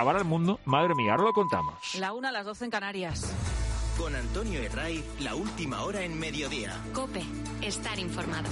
acabara el mundo, madre mía, ahora lo contamos. La 1 a las 12 en Canarias. Con Antonio Herray, la última hora en mediodía. COPE, estar informado.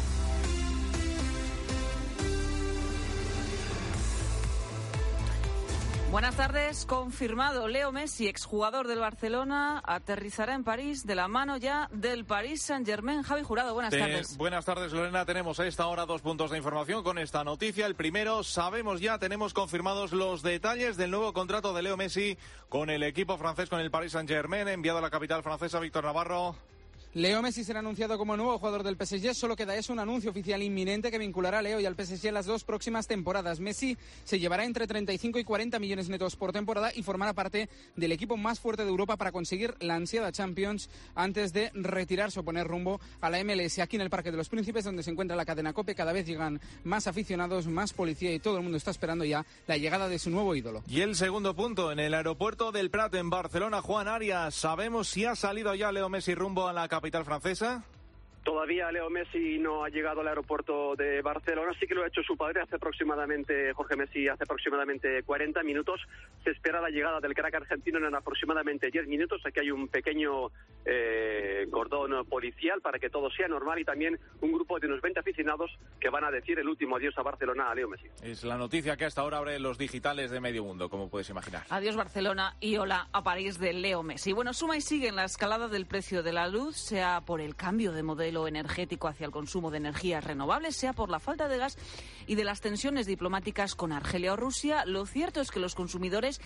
Buenas tardes. Confirmado, Leo Messi, exjugador del Barcelona, aterrizará en París de la mano ya del Paris Saint-Germain. Javi Jurado, buenas tardes. Buenas tardes, Lorena. Tenemos a esta hora 2 puntos de información con esta noticia. El primero, tenemos confirmados los detalles del nuevo contrato de Leo Messi con el equipo francés, con el Paris Saint-Germain, enviado a la capital francesa. Víctor Navarro. Leo Messi será anunciado como nuevo jugador del PSG. Solo queda eso, un anuncio oficial inminente que vinculará a Leo y al PSG en las 2 próximas temporadas. Messi se llevará entre 35 y 40 millones netos por temporada y formará parte del equipo más fuerte de Europa para conseguir la ansiada Champions antes de retirarse o poner rumbo a la MLS. Aquí en el Parque de los Príncipes, donde se encuentra la cadena COPE, cada vez llegan más aficionados, más policía y todo el mundo está esperando ya la llegada de su nuevo ídolo. Y el segundo punto, en el aeropuerto del Prat en Barcelona, Juan Arias, ¿sabemos si ha salido ya Leo Messi rumbo a la capital francesa? Todavía Leo Messi no ha llegado al aeropuerto de Barcelona, sí que lo ha hecho su padre Jorge Messi, hace aproximadamente 40 minutos. Se espera la llegada del crack argentino en aproximadamente 10 minutos. Aquí hay un pequeño cordón policial para que todo sea normal y también un grupo de unos 20 aficionados que van a decir el último adiós a Barcelona a Leo Messi. Es la noticia que hasta ahora abre los digitales de medio mundo, como puedes imaginar. Adiós Barcelona y hola a París de Leo Messi. Bueno, suma y sigue en la escalada del precio de la luz, sea por el cambio de modelo energético hacia el consumo de energías renovables, sea por la falta de gas y de las tensiones diplomáticas con Argelia o Rusia. Lo cierto es que los consumidores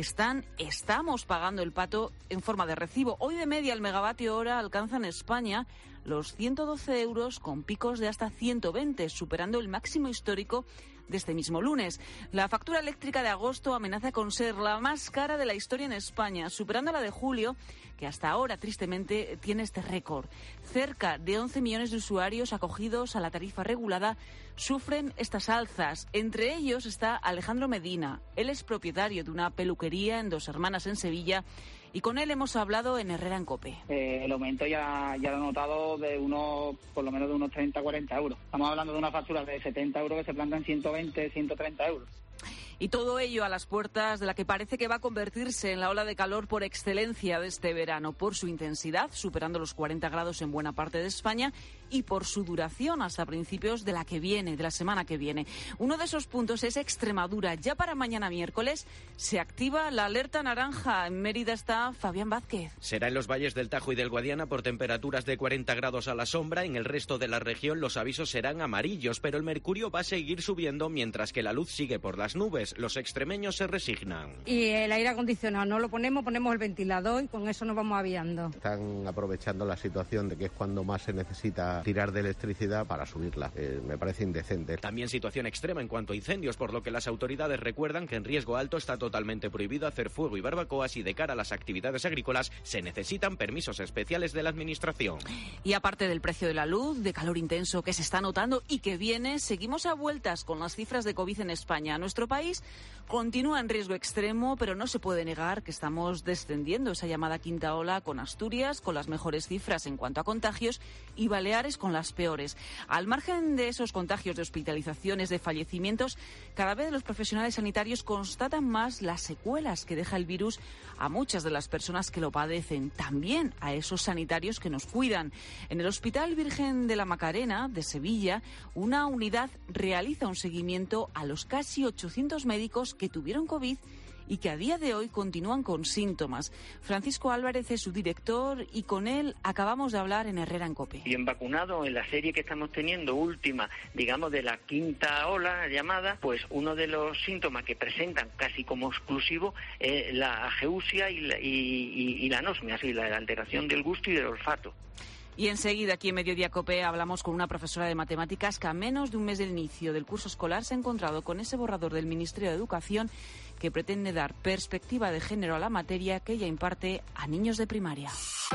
estamos pagando el pato en forma de recibo. Hoy de media el megavatio hora alcanza en España los 112 euros con picos de hasta 120, superando el máximo histórico de este mismo lunes. La factura eléctrica de agosto amenaza con ser la más cara de la historia en España, superando la de julio, que hasta ahora, tristemente, tiene este récord. Cerca de 11 millones de usuarios acogidos a la tarifa regulada sufren estas alzas. Entre ellos está Alejandro Medina. Él es propietario de una peluquería en Dos Hermanas, en Sevilla, y con él hemos hablado en Herrera en COPE. El aumento ya lo he notado por lo menos de unos 30 a 40 euros. Estamos hablando de una factura de 70 euros que se planta en 120, 130 euros. Y todo ello a las puertas de la que parece que va a convertirse en la ola de calor por excelencia de este verano, por su intensidad, superando los 40 grados en buena parte de España, y por su duración hasta principios de la semana que viene. Uno de esos puntos es Extremadura. Ya para mañana miércoles se activa la alerta naranja. En Mérida está Fabián Vázquez. Será en los valles del Tajo y del Guadiana por temperaturas de 40 grados a la sombra. En el resto de la región los avisos serán amarillos, pero el mercurio va a seguir subiendo mientras que la luz sigue por las nubes. Los extremeños se resignan. Y el aire acondicionado no lo ponemos el ventilador y con eso nos vamos aviando. Están aprovechando la situación de que es cuando más se necesita tirar de electricidad para subirla. Me parece indecente. También situación extrema en cuanto a incendios, por lo que las autoridades recuerdan que en riesgo alto está totalmente prohibido hacer fuego y barbacoas y de cara a las actividades agrícolas se necesitan permisos especiales de la administración. Y aparte del precio de la luz, de calor intenso que se está notando y que viene, seguimos a vueltas con las cifras de COVID en España. Nuestro país continúa en riesgo extremo, pero no se puede negar que estamos descendiendo esa llamada quinta ola, con Asturias con las mejores cifras en cuanto a contagios y Baleares con las peores. Al margen de esos contagios, de hospitalizaciones, de fallecimientos, cada vez los profesionales sanitarios constatan más las secuelas que deja el virus a muchas de las personas que lo padecen, también a esos sanitarios que nos cuidan. En el Hospital Virgen de la Macarena de Sevilla, una unidad realiza un seguimiento a los casi 800 médicos que tuvieron COVID y que a día de hoy continúan con síntomas. Francisco Álvarez es su director y con él acabamos de hablar en Herrera en COPE. Bien vacunado en la serie que estamos teniendo última, digamos de la quinta ola llamada, pues uno de los síntomas que presentan casi como exclusivo es la ageusia y la anosmia, así la alteración del gusto y del olfato. Y enseguida aquí en Mediodía COPE hablamos con una profesora de matemáticas que a menos de un mes del inicio del curso escolar se ha encontrado con ese borrador del Ministerio de Educación que pretende dar perspectiva de género a la materia que ella imparte a niños de primaria.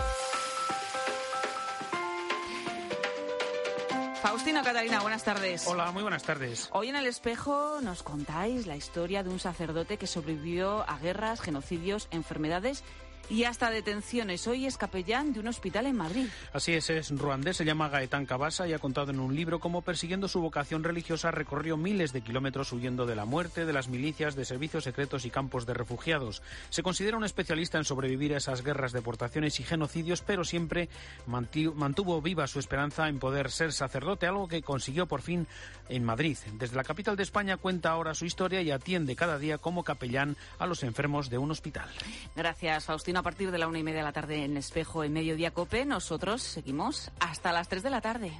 Faustino, Catalina, buenas tardes. Hola, muy buenas tardes. Hoy en El Espejo nos contáis la historia de un sacerdote que sobrevivió a guerras, genocidios, enfermedades Y hasta detenciones. Hoy es capellán de un hospital en Madrid. Así es ruandés, se llama Gaetán Cabasa y ha contado en un libro cómo, persiguiendo su vocación religiosa, recorrió miles de kilómetros huyendo de la muerte, de las milicias, de servicios secretos y campos de refugiados. Se considera un especialista en sobrevivir a esas guerras, deportaciones y genocidios, pero siempre mantuvo viva su esperanza en poder ser sacerdote, algo que consiguió por fin en Madrid. Desde la capital de España cuenta ahora su historia y atiende cada día como capellán a los enfermos de un hospital. Gracias, Faustino. A partir de la 1:30 de la tarde en Espejo, en Mediodía COPE, nosotros seguimos hasta las 3 de la tarde.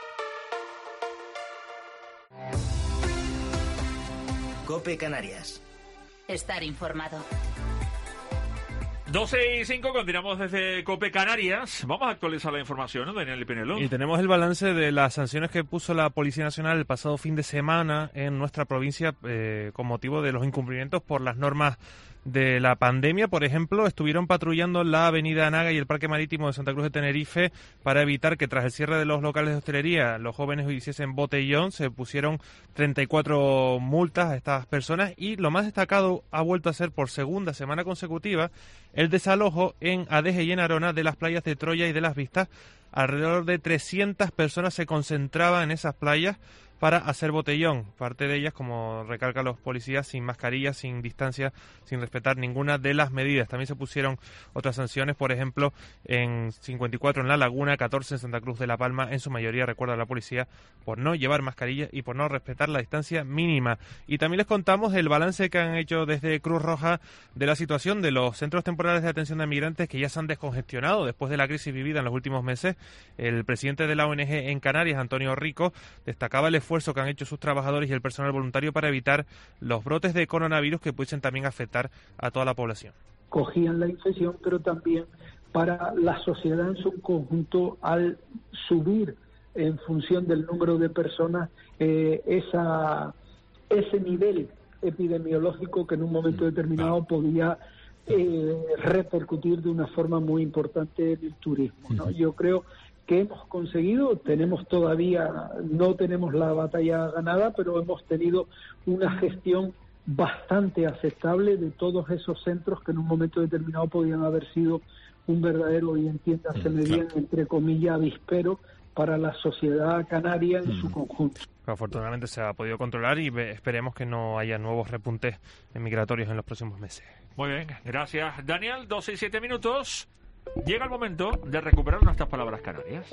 COPE Canarias. Estar informado. 12:05, continuamos desde COPE Canarias. Vamos a actualizar la información, ¿no, Daniel Pinelo? Y tenemos el balance de las sanciones que puso la Policía Nacional el pasado fin de semana en nuestra provincia con motivo de los incumplimientos por las normas de la pandemia. Por ejemplo, estuvieron patrullando la avenida Anaga y el Parque Marítimo de Santa Cruz de Tenerife para evitar que tras el cierre de los locales de hostelería los jóvenes hiciesen botellón. Se pusieron 34 multas a estas personas y lo más destacado ha vuelto a ser por segunda semana consecutiva el desalojo en Adeje y en Arona de las playas de Troya y de Las Vistas. Alrededor de 300 personas se concentraban en esas playas para hacer botellón, parte de ellas, como recalcan los policías, sin mascarilla, sin distancia, sin respetar ninguna de las medidas. También se pusieron otras sanciones, por ejemplo, en 54 en La Laguna, 14 en Santa Cruz de la Palma, en su mayoría, recuerda la policía, por no llevar mascarilla y por no respetar la distancia mínima. Y también les contamos el balance que han hecho desde Cruz Roja de la situación de los centros temporales de atención de migrantes que ya se han descongestionado después de la crisis vivida en los últimos meses. El presidente de la ONG en Canarias, Antonio Rico, destacaba el esfuerzo que han hecho sus trabajadores y el personal voluntario para evitar los brotes de coronavirus que pudiesen también afectar a toda la población. Cogían la infección, pero también para la sociedad en su conjunto, al subir en función del número de personas ese nivel epidemiológico que en un momento determinado podía repercutir de una forma muy importante en el turismo, ¿no? Yo creo que hemos conseguido, no tenemos la batalla ganada, pero hemos tenido una gestión bastante aceptable de todos esos centros que en un momento determinado podían haber sido un verdadero, y entiéndase bien, entre comillas, avispero para la sociedad canaria en su conjunto. Afortunadamente se ha podido controlar y esperemos que no haya nuevos repuntes migratorios en los próximos meses. Muy bien, gracias, Daniel. 12:07. Llega el momento de recuperar nuestras palabras canarias.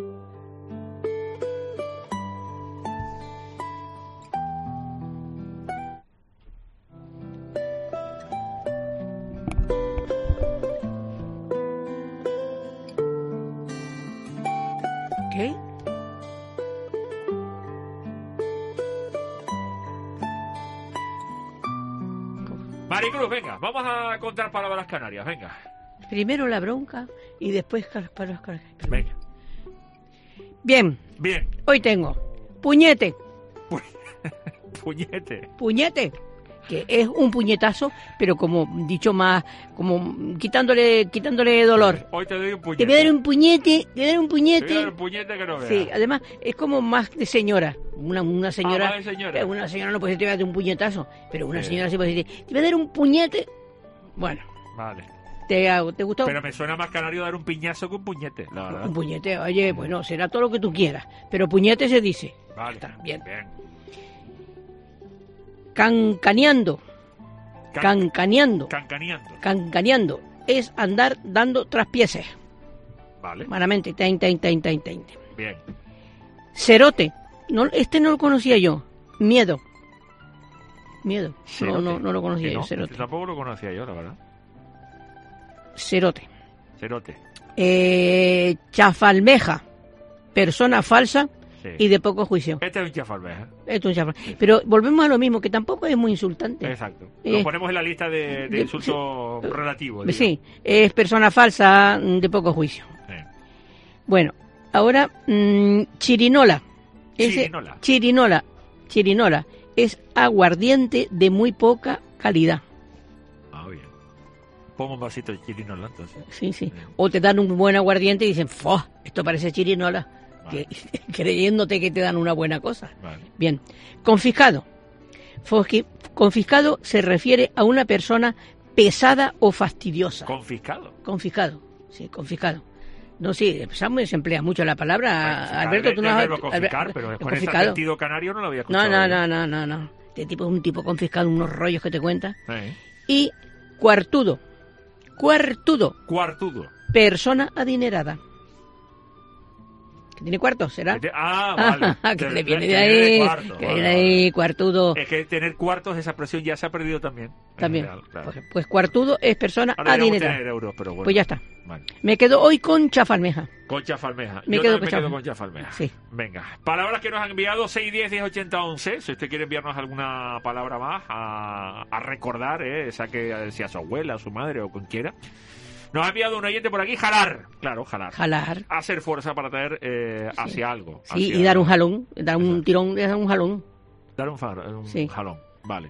¿Qué? Maricruz, venga, vamos a contar palabras canarias, venga. Primero la bronca y después palabras canarias. Venga. Bien. Bien. Hoy tengo puñete. Puñete. Puñete, que es un puñetazo, pero como dicho más, como quitándole dolor. Hoy te doy un puñete. Te voy a dar un puñete, Te voy a dar un puñete que no veas. Sí, además es como más de señora. Una señora, más de señora. Una señora no puede decir te voy a dar un puñetazo, pero una señora sí puede decir te voy a dar un puñete. Bueno. Vale. ¿Te gustó? Pero me suena más canario dar un piñazo que un puñete, la verdad. Un puñete, oye, bueno, será todo lo que tú quieras, pero puñete se dice. Vale. Está bien. Bien. Cancaneando. Cancaneando. Cancaneando. Cancaneando es andar dando traspieses. Vale. Malamente. Bien. Cerote. No, no lo conocía yo. Miedo. No lo conocía yo. Cerote. Tampoco lo conocía yo, la verdad. Cerote. Cerote. Chafalmeja. Persona falsa. Sí. Y de poco juicio. Este es un chafalmeja. Sí. Pero volvemos a lo mismo, que tampoco es muy insultante. Exacto. Lo ponemos en la lista de insultos relativos. Sí, es persona falsa de poco juicio. Sí. Bueno, ahora chirinola. Chirinola es aguardiente de muy poca calidad. Ah, bien. Pongo un vasito de chirinola entonces. Sí. O te dan un buen aguardiente y dicen, ¡fua! Esto parece chirinola. Vale. Creyéndote que te dan una buena cosa. Vale. Bien. Confiscado. Confiscado se refiere a una persona pesada o fastidiosa. Confiscado. Sí, confiscado. No, sí, se emplea mucho la palabra. Alberto, tú no has... confiscar, pero con ese sentido canario no lo había escuchado. No. Este tipo es un tipo confiscado, unos rollos que te cuenta. Y cuartudo. Persona adinerada. ¿Que tiene cuartos, será? Vale. Que le viene de ahí. Que viene ahí, cuartudo. Es que tener cuartos, esa expresión ya se ha perdido también. También. Claro. Pues cuartudo es persona adinerada. Tener euros, pero bueno. Pues ya está. Vale. Me quedo hoy con chafalmeja. Con chafalmeja. Me Yo quedo también me quedo con chafalmeja. Sí. Venga. Palabras que nos han enviado 610-1080-11. Si usted quiere enviarnos alguna palabra más a recordar, esa que sea su abuela, su madre o quien quiera. Nos ha enviado un oyente por aquí, jalar. Claro, jalar. Hacer fuerza para traer hacia algo. Sí, y dar un jalón, dar un tirón, dar un jalón. Dar un jalón, vale.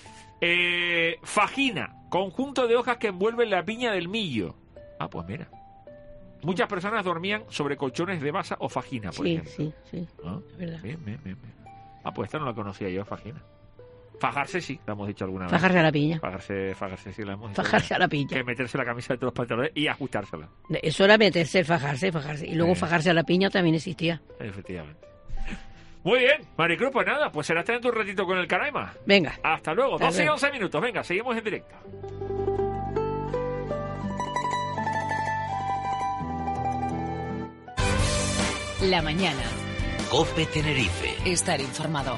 Fajina, conjunto de hojas que envuelven la piña del millo. Ah, pues mira. Muchas personas dormían sobre colchones de basa o fajina, por ejemplo. Sí, ¿Ah? es verdad. Bien. Ah, pues esta no la conocía yo, fajina. Fajarse sí, la hemos dicho alguna vez. Fajarse a la piña. Fajarse sí, la hemos dicho. Fajarse a la piña. Que meterse la camisa dentro de los pantalones y ajustársela. Eso era meterse, fajarse. Y luego fajarse a la piña también existía. Efectivamente. Muy bien, Maricruz, pues nada, pues será tener un ratito con el Canaima. Venga. Hasta luego, 12 y 11 minutos. Venga, seguimos en directo. La mañana. COPE Tenerife. Estar informado.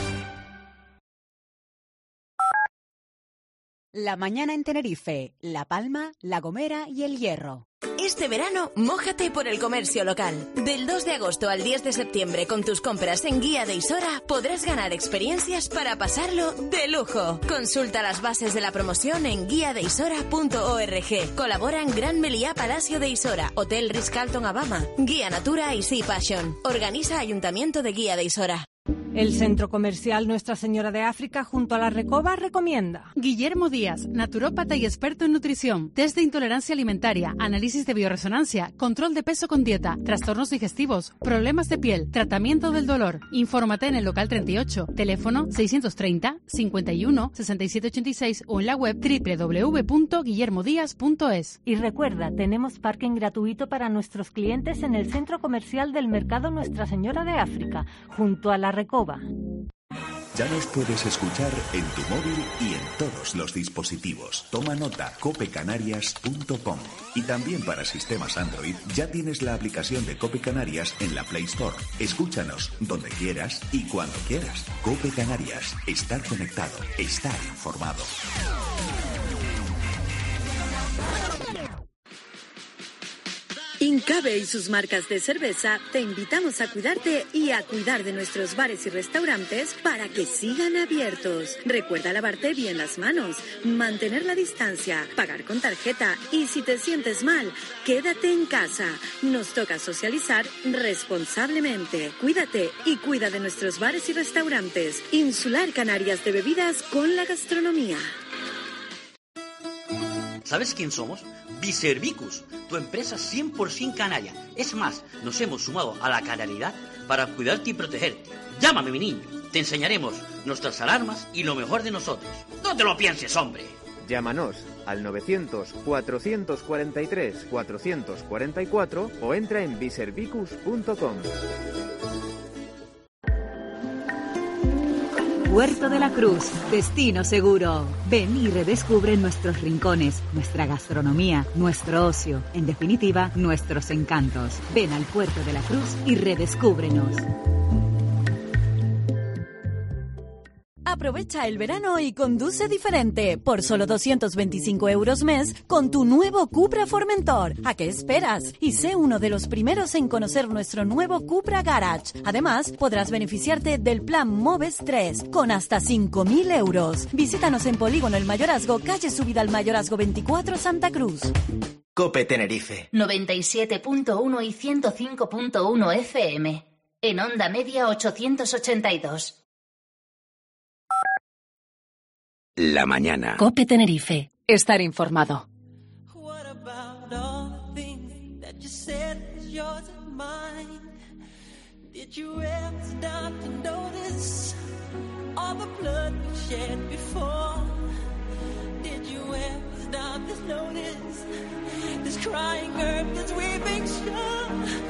La mañana en Tenerife, La Palma, La Gomera y El Hierro. Este verano, mójate por el comercio local. Del 2 de agosto al 10 de septiembre, con tus compras en Guía de Isora, podrás ganar experiencias para pasarlo de lujo. Consulta las bases de la promoción en guiadeisora.org. Colaboran Gran Meliá Palacio de Isora, Hotel Ritz-Carlton Abama, Guía Natura y Sea Passion. Organiza Ayuntamiento de Guía de Isora. El Centro Comercial Nuestra Señora de África junto a la Recoba recomienda. Guillermo Díaz, naturópata y experto en nutrición, test de intolerancia alimentaria, análisis de bioresonancia, control de peso con dieta, trastornos digestivos, problemas de piel, tratamiento del dolor. Infórmate en el local 38, teléfono 630 51 6786 o en la web www.guillermodiaz.es. Y recuerda, tenemos parking gratuito para nuestros clientes en el Centro Comercial del Mercado Nuestra Señora de África, junto a la Recoba. Ya nos puedes escuchar en tu móvil y en todos los dispositivos. Toma nota, copecanarias.com. Y también para sistemas Android ya tienes la aplicación de Cope Canarias en la Play Store. Escúchanos donde quieras y cuando quieras. Cope Canarias. Estar conectado. Estar informado. Incabe y sus marcas de cerveza te invitamos a cuidarte y a cuidar de nuestros bares y restaurantes para que sigan abiertos. Recuerda lavarte bien las manos, mantener la distancia, pagar con tarjeta y si te sientes mal, quédate en casa. Nos toca socializar responsablemente. Cuídate y cuida de nuestros bares y restaurantes. Insular Canarias de bebidas con la gastronomía. ¿Sabes quién somos? Biservicus, tu empresa 100% canaria. Es más, nos hemos sumado a la canariedad para cuidarte y protegerte. Llámame, mi niño. Te enseñaremos nuestras alarmas y lo mejor de nosotros. No te lo pienses, hombre. Llámanos al 900-443-444 o entra en biservicus.com. Puerto de la Cruz, destino seguro. Ven y redescubre nuestros rincones, nuestra gastronomía, nuestro ocio, en definitiva, nuestros encantos. Ven al Puerto de la Cruz y redescúbrenos. Aprovecha el verano y conduce diferente. Por solo 225 euros mes con tu nuevo Cupra Formentor. ¿A qué esperas? Y sé uno de los primeros en conocer nuestro nuevo Cupra Garage. Además, podrás beneficiarte del plan Moves 3 con hasta 5.000 euros. Visítanos en Polígono El Mayorazgo, calle Subida al Mayorazgo 24, Santa Cruz. COPE Tenerife. 97.1 y 105.1 FM. En onda media 882. La mañana. COPE Tenerife. Estar informado. Did you ever stop to notice all the blood we shed before? Did you ever notice this crying earth, this weeping shore.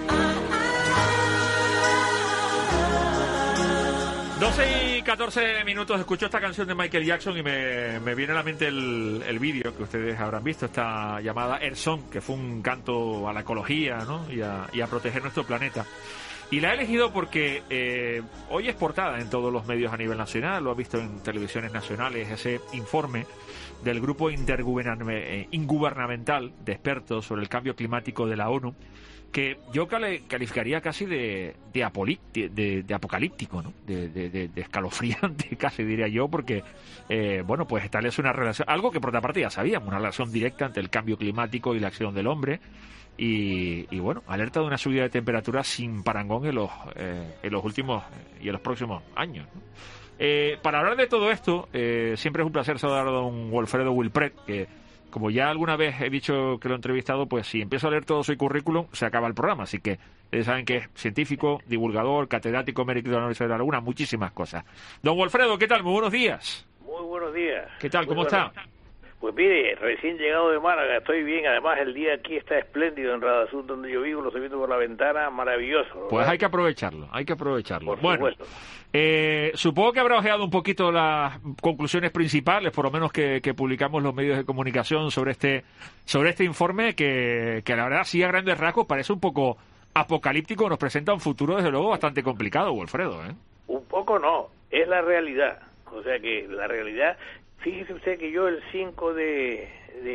12 y 14 minutos, escucho esta canción de Michael Jackson y me viene a la mente el vídeo que ustedes habrán visto, esta llamada Earth Song, que fue un canto a la ecología, ¿no? y a proteger nuestro planeta. Y la he elegido porque hoy es portada en todos los medios a nivel nacional, lo ha visto en televisiones nacionales, ese informe del grupo ingubernamental de expertos sobre el cambio climático de la ONU, que yo calificaría casi de apocalíptico, ¿no? De escalofriante, casi diría yo, porque, bueno, pues establece una relación, algo que por otra parte ya sabíamos, una relación directa entre el cambio climático y la acción del hombre, y bueno, alerta de una subida de temperatura sin parangón en los últimos y en los próximos años, ¿no? Para hablar de todo esto, siempre es un placer saludar a don Wilfredo Wilpret, que, como ya alguna vez he dicho que lo he entrevistado, pues si empiezo a leer todo su currículum, se acaba el programa. Así que ustedes saben que es científico, divulgador, catedrático emérito de la Universidad de La Laguna, muchísimas cosas. Don Wilfredo, ¿qué tal? Muy buenos días. Muy buenos días. ¿Qué tal? ¿Cómo está? Pues mire, recién llegado de Málaga, estoy bien. Además, el día aquí está espléndido en Radazur, donde yo vivo, lo estoy viendo por la ventana, maravilloso, ¿verdad? Pues hay que aprovecharlo, Por bueno, supuesto. Supongo que habrá ojeado un poquito las conclusiones principales, por lo menos que publicamos los medios de comunicación sobre este informe, que la verdad, sí, a grandes rasgos, parece un poco apocalíptico, nos presenta un futuro, desde luego, bastante complicado, Wilfredo, ¿eh? Un poco no, es la realidad. O sea que la realidad... Fíjese usted que yo el 5 de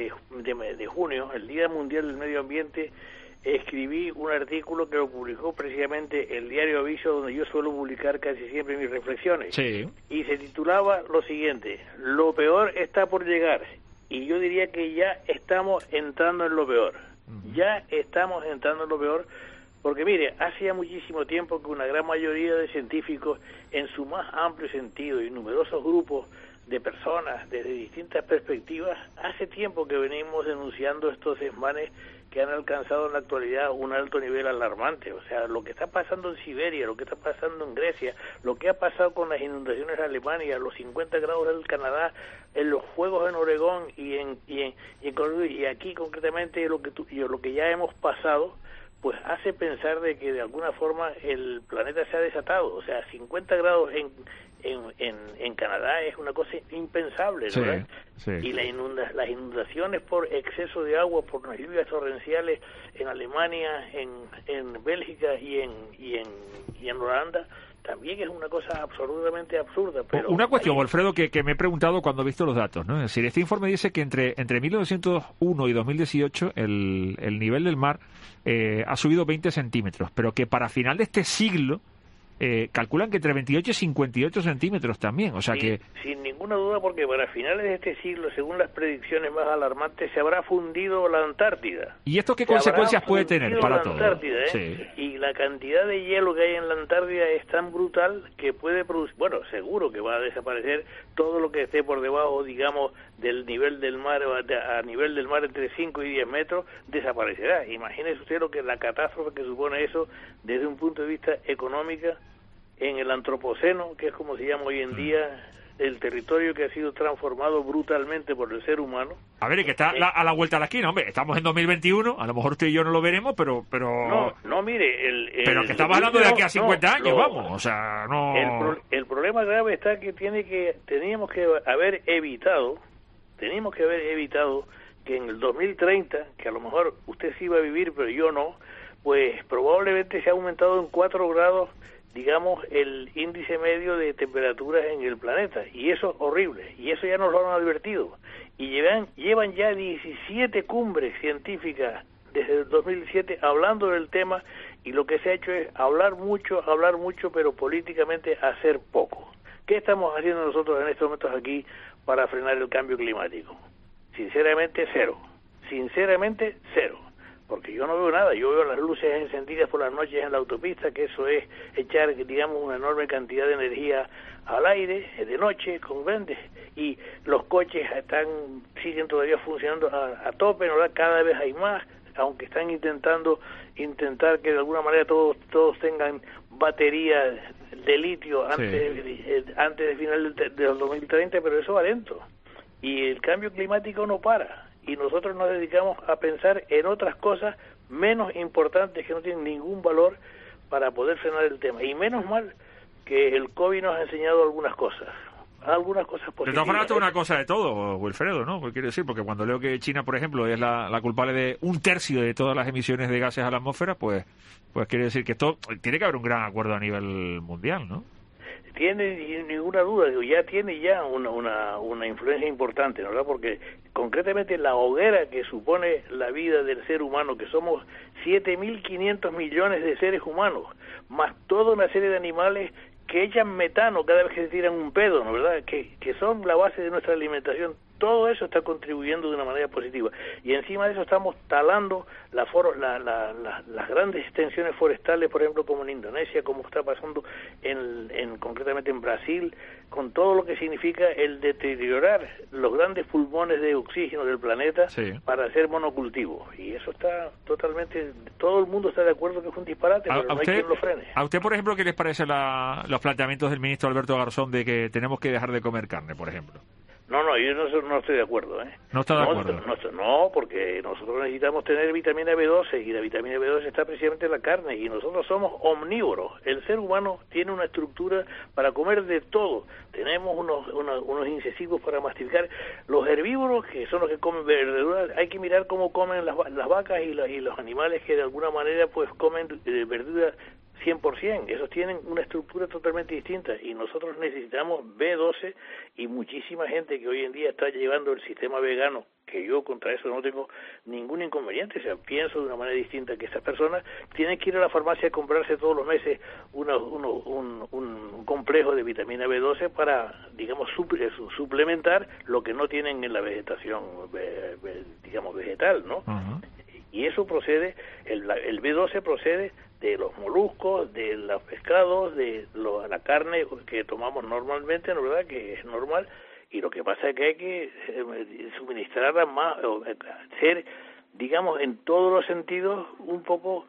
junio, el Día Mundial del Medio Ambiente, escribí un artículo que lo publicó precisamente el diario Aviso, donde yo suelo publicar casi siempre mis reflexiones. Sí. Y se titulaba lo siguiente: lo peor está por llegar. Y yo diría que ya estamos entrando en lo peor. Ya estamos entrando en lo peor. Porque mire, hace ya muchísimo tiempo que una gran mayoría de científicos, en su más amplio sentido, y numerosos grupos de personas desde distintas perspectivas, hace tiempo que venimos denunciando estos desmanes que han alcanzado en la actualidad un alto nivel alarmante. O sea, lo que está pasando en Siberia, lo que está pasando en Grecia, lo que ha pasado con las inundaciones en Alemania, los 50 grados del Canadá, en los fuegos en Oregón y aquí concretamente lo que ya hemos pasado, pues hace pensar de que de alguna forma el planeta se ha desatado. O sea, 50 grados en Canadá es una cosa impensable, ¿verdad? Sí. Y las inundaciones por exceso de agua, por las lluvias torrenciales en Alemania, en Bélgica y en Holanda, también es una cosa absolutamente absurda. Pero una cuestión, Wilfredo, que me he preguntado cuando he visto los datos, ¿no? Es decir, este informe dice que entre 1901 y 2018 el nivel del mar ha subido 20 centímetros, pero que para final de este siglo calculan que entre 28 y 58 centímetros también, o sea que... Sin ninguna duda, porque para finales de este siglo, según las predicciones más alarmantes, se habrá fundido la Antártida. ¿Y esto qué consecuencias puede tener para todo? Sí. Y la cantidad de hielo que hay en la Antártida es tan brutal que puede producir... Bueno, seguro que va a desaparecer todo lo que esté por debajo, digamos, del nivel del mar, a nivel del mar entre 5 y 10 metros, desaparecerá. Imagínese usted lo que la catástrofe que supone eso desde un punto de vista económico en el antropoceno, que es como se llama hoy en día el territorio que ha sido transformado brutalmente por el ser humano. A ver, y que está a la vuelta de la esquina, hombre, estamos en 2021, a lo mejor usted y yo no lo veremos, pero... No, mire... pero que estamos hablando de aquí a 50 años, vamos, o sea, no... El problema grave está que teníamos que haber evitado que en el 2030, que a lo mejor usted sí va a vivir, pero yo no, pues probablemente se ha aumentado en 4 grados, digamos, el índice medio de temperaturas en el planeta, y eso es horrible, y eso ya nos lo han advertido, y llevan ya 17 cumbres científicas desde el 2007 hablando del tema, y lo que se ha hecho es hablar mucho, pero políticamente hacer poco. ¿Qué estamos haciendo nosotros en estos momentos aquí para frenar el cambio climático? Sinceramente, cero. Porque yo no veo nada, yo veo las luces encendidas por las noches en la autopista, que eso es echar, digamos, una enorme cantidad de energía al aire, de noche, con vendes, y los coches siguen todavía funcionando a tope, ¿no? Cada vez hay más, aunque están intentar que de alguna manera todos tengan baterías de litio antes de final del 2030, pero eso va lento. Y el cambio climático no para. y nosotros nos dedicamos a pensar en otras cosas menos importantes que no tienen ningún valor para poder frenar el tema. Y menos mal que el COVID nos ha enseñado algunas cosas positivas. De todas formas, esto es una cosa de todo, Wilfredo, ¿no? Quiero decir, porque cuando leo que China, por ejemplo, es la culpable de 1/3 de todas las emisiones de gases a la atmósfera, pues quiere decir que esto tiene que haber un gran acuerdo a nivel mundial, ¿no? Tiene ninguna duda, tiene una influencia importante, ¿verdad? Porque concretamente la hoguera que supone la vida del ser humano, que somos 7.500 millones de seres humanos, más toda una serie de animales que echan metano cada vez que se tiran un pedo, ¿no? ¿Verdad? Que son la base de nuestra alimentación. Todo eso está contribuyendo de una manera positiva. Y encima de eso estamos talando las grandes extensiones forestales, por ejemplo, como en Indonesia, como está pasando concretamente en Brasil, con todo lo que significa el deteriorar los grandes pulmones de oxígeno del planeta para hacer monocultivos. Y eso está totalmente... Todo el mundo está de acuerdo que es un disparate, pero no hay quien lo frene. ¿A usted, por ejemplo, qué les parece los planteamientos del ministro Alberto Garzón de que tenemos que dejar de comer carne, por ejemplo? No, yo no estoy de acuerdo, ¿eh? ¿No está de acuerdo? No, porque nosotros necesitamos tener vitamina B12 y la vitamina B12 está precisamente en la carne y nosotros somos omnívoros. El ser humano tiene una estructura para comer de todo. Tenemos unos incisivos para masticar. Los herbívoros, que son los que comen verduras, hay que mirar cómo comen las vacas y los animales que de alguna manera pues comen verduras 100%, esos tienen una estructura totalmente distinta y nosotros necesitamos B12 y muchísima gente que hoy en día está llevando el sistema vegano, que yo contra eso no tengo ningún inconveniente, o sea, pienso de una manera distinta que estas personas tienen que ir a la farmacia a comprarse todos los meses un complejo de vitamina B12 para, digamos, suplementar lo que no tienen en la vegetación, digamos, vegetal, ¿no? Uh-huh. Y eso procede, el B12 procede de los moluscos, de los pescados, de la carne que tomamos normalmente, ¿no, verdad? Que es normal, y lo que pasa es que hay que suministrarla más, ser, digamos, en todos los sentidos, un poco,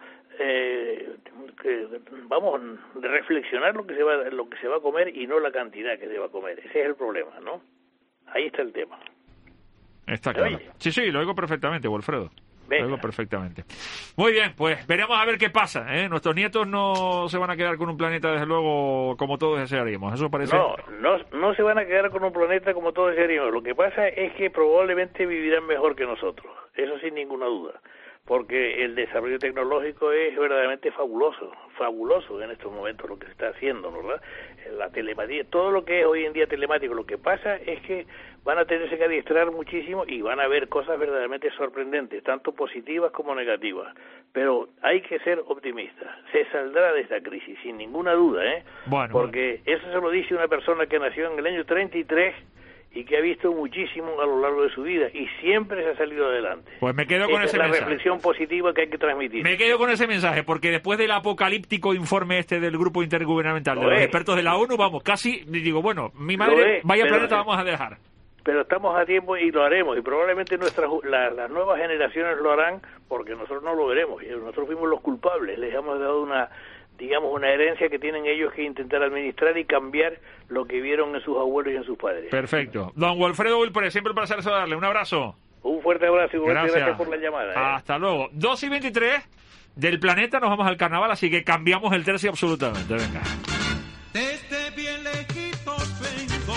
reflexionar lo que se va a comer y no la cantidad que se va a comer. Ese es el problema, ¿no? Ahí está el tema. Está claro. Sí, lo oigo perfectamente, Wilfredo. Lo oigo perfectamente. Muy bien, pues veremos a ver qué pasa, ¿eh? Nuestros nietos no se van a quedar con un planeta, desde luego, como todos desearíamos. ¿Eso parece? No se van a quedar con un planeta como todos desearíamos. Lo que pasa es que probablemente vivirán mejor que nosotros. Eso sin ninguna duda. Porque el desarrollo tecnológico es verdaderamente fabuloso en estos momentos lo que se está haciendo, ¿verdad? La telepatía, todo lo que es hoy en día telemático, lo que pasa es que van a tenerse que adiestrar muchísimo y van a ver cosas verdaderamente sorprendentes, tanto positivas como negativas. Pero hay que ser optimistas. Se saldrá de esta crisis, sin ninguna duda, ¿eh? Porque eso se lo dice una persona que nació en el año 33 y que ha visto muchísimo a lo largo de su vida y siempre se ha salido adelante. Pues me quedo con ese mensaje. Es la reflexión positiva que hay que transmitir. Me quedo con ese mensaje, porque después del apocalíptico informe del grupo intergubernamental de los expertos de la ONU, vamos, casi digo, bueno, mi madre, vaya planeta vamos a dejar. Pero estamos a tiempo y lo haremos, y probablemente las nuevas generaciones lo harán, porque nosotros no lo veremos, y nosotros fuimos los culpables, les hemos dado una herencia que tienen ellos que intentar administrar y cambiar lo que vieron en sus abuelos y en sus padres. Perfecto. Don Wilfredo Wilpérez, siempre un placer saludarle. Un abrazo. Un fuerte abrazo y gracias por la llamada. Hasta luego. 2:23 del planeta, nos vamos al carnaval, así que cambiamos el tercio absolutamente. Venga. Desde bien lejitos vengo,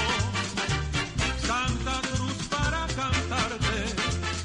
Santa Cruz, para cantarte.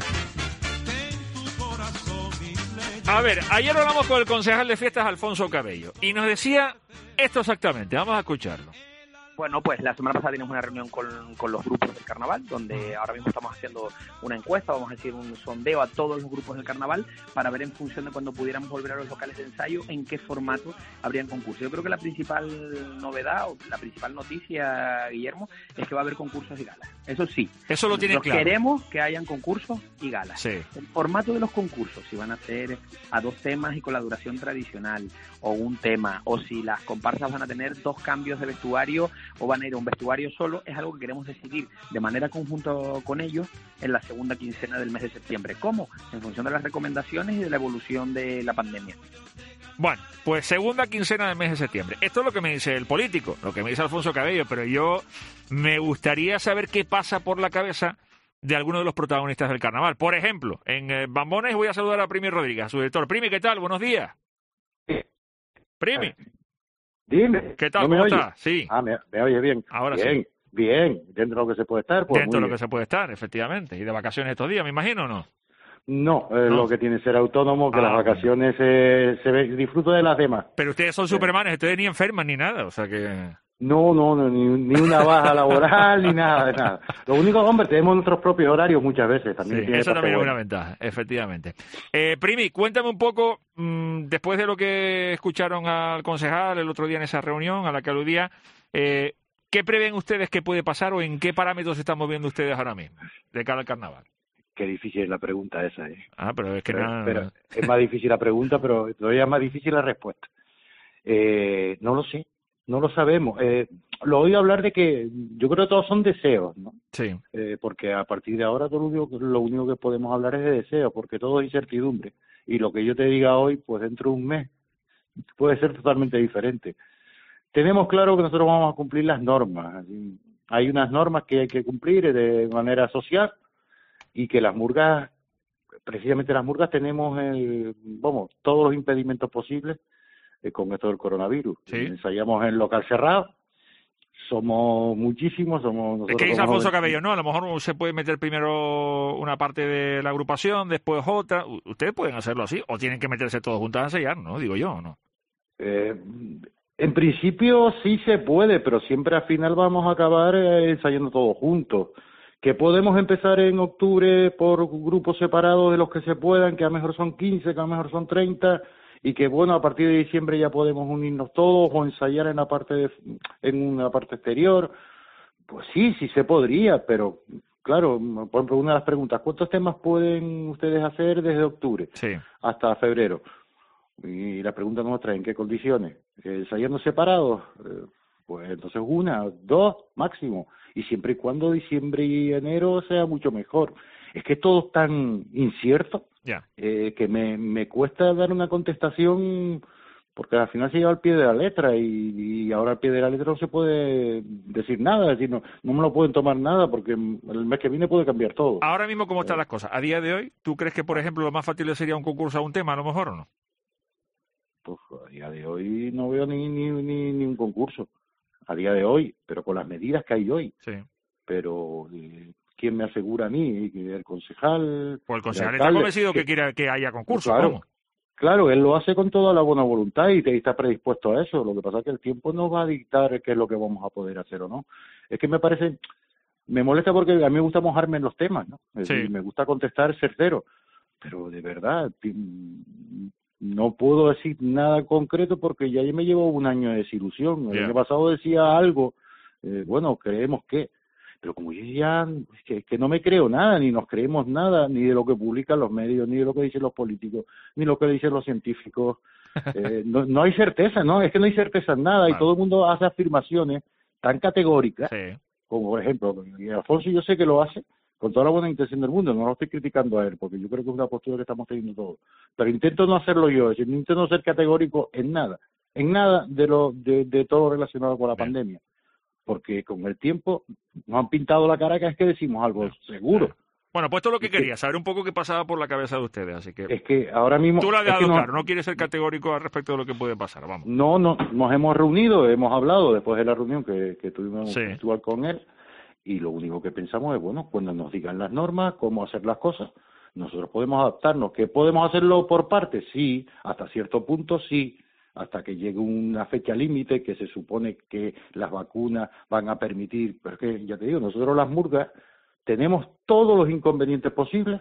En tu corazón isleño. A ver, ayer hablamos con el concejal de fiestas, Alfonso Cabello, y nos decía esto exactamente. Vamos a escucharlo. Bueno, pues la semana pasada teníamos una reunión con los grupos del carnaval, donde ahora mismo estamos haciendo una encuesta, vamos a decir un sondeo a todos los grupos del carnaval para ver en función de cuando pudiéramos volver a los locales de ensayo, en qué formato habrían concursos. Yo creo que la principal novedad o la principal noticia, Guillermo, es que va a haber concursos y galas. Eso sí. Eso lo tienen claro. Queremos que hayan concursos y galas. Sí. El formato de los concursos, si van a ser a 2 temas y con la duración tradicional, o un tema, o si las comparsas van a tener 2 cambios de vestuario o van a ir a un vestuario solo, es algo que queremos decidir de manera conjunta con ellos en la segunda quincena del mes de septiembre. ¿Cómo? En función de las recomendaciones y de la evolución de la pandemia. Bueno, pues segunda quincena del mes de septiembre. Esto es lo que me dice el político, lo que me dice Alfonso Cabello, pero yo me gustaría saber qué pasa por la cabeza de alguno de los protagonistas del carnaval. Por ejemplo, en Bambones voy a saludar a Primi Rodríguez, a su director. Primi, ¿qué tal? Buenos días. Primi. Dime. ¿Qué tal? ¿No me ¿Cómo oyes? estás? Sí. Me oye bien. Ahora bien, sí. Bien, dentro de lo que se puede estar. Pues Dentro de muy lo que bien. se puede estar, efectivamente. Y de vacaciones estos días, me imagino, ¿o no? No, lo que tiene que ser autónomo, que las vacaciones disfruto de las demás. Pero ustedes son supermanes, ustedes ni enferman ni nada, o sea que... No, ni una baja laboral, ni nada, nada. Lo único, hombre, tenemos nuestros propios horarios muchas veces. También Sí, tiene eso parte también es buena. una ventaja, efectivamente. Primi, cuéntame un poco, después de lo que escucharon al concejal el otro día en esa reunión a la que aludía, ¿qué prevén ustedes que puede pasar o en qué parámetros se están moviendo ustedes ahora mismo de cara al carnaval? Qué difícil es la pregunta esa, Ah, pero es que pero es más difícil la pregunta, pero todavía es más difícil la respuesta. No lo sé, no lo sabemos. Lo oí hablar de que yo creo que todos son deseos, ¿no? Sí. Porque a partir de ahora lo único que podemos hablar es de deseos, porque todo es incertidumbre. Y lo que yo te diga hoy, pues dentro de un mes, puede ser totalmente diferente. Tenemos claro que nosotros vamos a cumplir las normas. Hay unas normas que hay que cumplir de manera social y que las murgas, precisamente las murgas, tenemos todos los impedimentos posibles con esto del coronavirus. Sí. Ensayamos en local cerrado, somos muchísimos, somos... Es que dice nosotros Alfonso somos- Cabello, ¿no? A lo mejor se puede meter primero una parte de la agrupación, después otra. Ustedes pueden hacerlo así, o tienen que meterse todos juntos a ensayar, ¿no? Digo yo, ¿no? En principio sí se puede, pero siempre al final vamos a acabar ensayando todos juntos. Que podemos empezar en octubre por grupos separados de los que se puedan, que a lo mejor son 15, que a lo mejor son 30, y que bueno, a partir de diciembre ya podemos unirnos todos o ensayar en una parte exterior. Pues sí se podría, pero claro, por ejemplo, una de las preguntas, ¿cuántos temas pueden ustedes hacer desde octubre hasta febrero? Y la pregunta nuestra, ¿en qué condiciones? ¿Ensayando separados? Pues entonces 1, 2 máximo. Y siempre y cuando diciembre y enero sea mucho mejor. Es que todo es tan incierto que me cuesta dar una contestación, porque al final se lleva al pie de la letra y ahora al pie de la letra no se puede decir nada. Es decir, no me lo pueden tomar nada porque el mes que viene puede cambiar todo. Ahora mismo, ¿cómo están las cosas? A día de hoy, ¿tú crees que, por ejemplo, lo más fácil sería un concurso a un tema, a lo mejor, o no? Pues a día de hoy no veo ni un concurso. A día de hoy, pero con las medidas que hay hoy. Sí. Pero ¿quién me asegura a mí? Que el concejal... Pues el concejal el está alcalde, convencido que quiera que haya concurso, claro, ¿cómo? Claro, él lo hace con toda la buena voluntad y está predispuesto a eso. Lo que pasa es que el tiempo nos va a dictar qué es lo que vamos a poder hacer o no. Es que me molesta porque a mí me gusta mojarme en los temas, ¿no? Es decir, me gusta contestar certero, pero de verdad no puedo decir nada concreto porque ya me llevo un año de desilusión. El año pasado decía algo, creemos que... Pero como yo ya es que no me creo nada, ni nos creemos nada, ni de lo que publican los medios, ni de lo que dicen los políticos, ni lo que dicen los científicos. No hay certeza, ¿no? Es que no hay certeza en nada y todo el mundo hace afirmaciones tan categóricas, como por ejemplo, y Alfonso yo sé que lo hace con toda la buena intención del mundo, no lo estoy criticando a él, porque yo creo que es una postura que estamos teniendo todos. Pero intento no hacerlo yo, es decir, intento no ser categórico en nada de todo lo relacionado con la pandemia. Porque con el tiempo nos han pintado la cara que es que decimos algo seguro. Bueno, pues esto es lo que quería, saber un poco qué pasaba por la cabeza de ustedes, así que... Es que ahora mismo... Tú lo has es dejado que claro, no quieres ser categórico al respecto de lo que puede pasar, vamos. No, nos hemos reunido, hemos hablado después de la reunión que tuvimos virtual con él, y lo único que pensamos es, bueno, cuando nos digan las normas, cómo hacer las cosas, nosotros podemos adaptarnos. ¿Que podemos hacerlo por partes? Sí, hasta cierto punto sí, hasta que llegue una fecha límite que se supone que las vacunas van a permitir, pero es que ya te digo, nosotros las murgas tenemos todos los inconvenientes posibles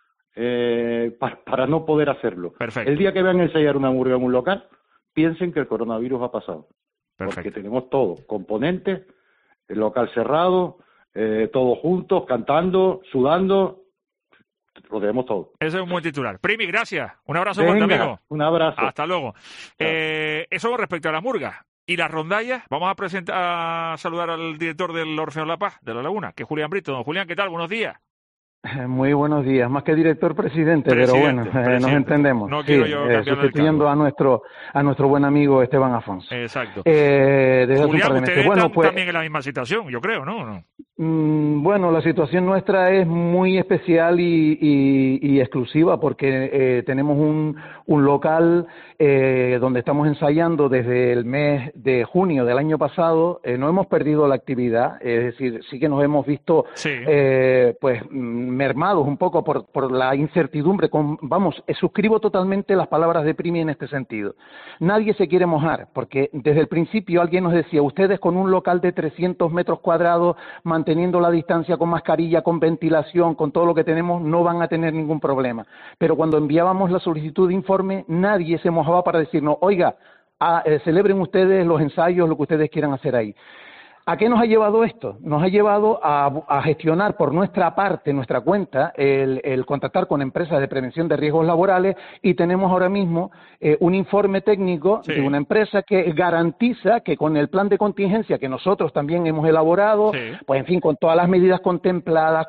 para no poder hacerlo. Perfecto. El día que vean ensayar una murga en un local, piensen que el coronavirus ha pasado. Perfecto. Porque tenemos todo, componentes, el local cerrado, todos juntos, cantando, sudando, lo tenemos todo. Ese es un buen titular. Primi, gracias. Un abrazo Venga, fuerte, amigo. un abrazo. Hasta luego. Eso con respecto a las murgas. Y las rondallas, vamos a saludar al director del Orfeón La Paz, de La Laguna, que es Julián Brito. Don Julián, ¿qué tal? Buenos días. Muy buenos días, más que director, presidente, pero bueno, nos entendemos. No quiero yo cambiarle el sustituyendo a nuestro buen amigo Esteban Afonso. Exacto. Desde Julián, hace un par de ustedes meses. Bueno, están pues, también en la misma situación, yo creo, ¿no? bueno, la situación nuestra es muy especial y exclusiva porque tenemos un local donde estamos ensayando desde el mes de junio del año pasado. No hemos perdido la actividad, es decir, sí que nos hemos visto pues mermados un poco por la incertidumbre. Suscribo totalmente las palabras de Primi en este sentido. Nadie se quiere mojar porque desde el principio alguien nos decía, ustedes con un local de 300 metros cuadrados, manteniendo la distancia, con mascarilla, con ventilación, con todo lo que tenemos, no van a tener ningún problema. Pero cuando enviábamos la solicitud de informe, nadie se mojaba para decirnos, oiga, celebren ustedes los ensayos, lo que ustedes quieran hacer ahí. ¿A qué nos ha llevado esto? Nos ha llevado a gestionar por nuestra parte, nuestra cuenta, el contactar con empresas de prevención de riesgos laborales, y tenemos ahora mismo un informe técnico de una empresa que garantiza que con el plan de contingencia que nosotros también hemos elaborado, pues en fin, con todas las medidas contempladas,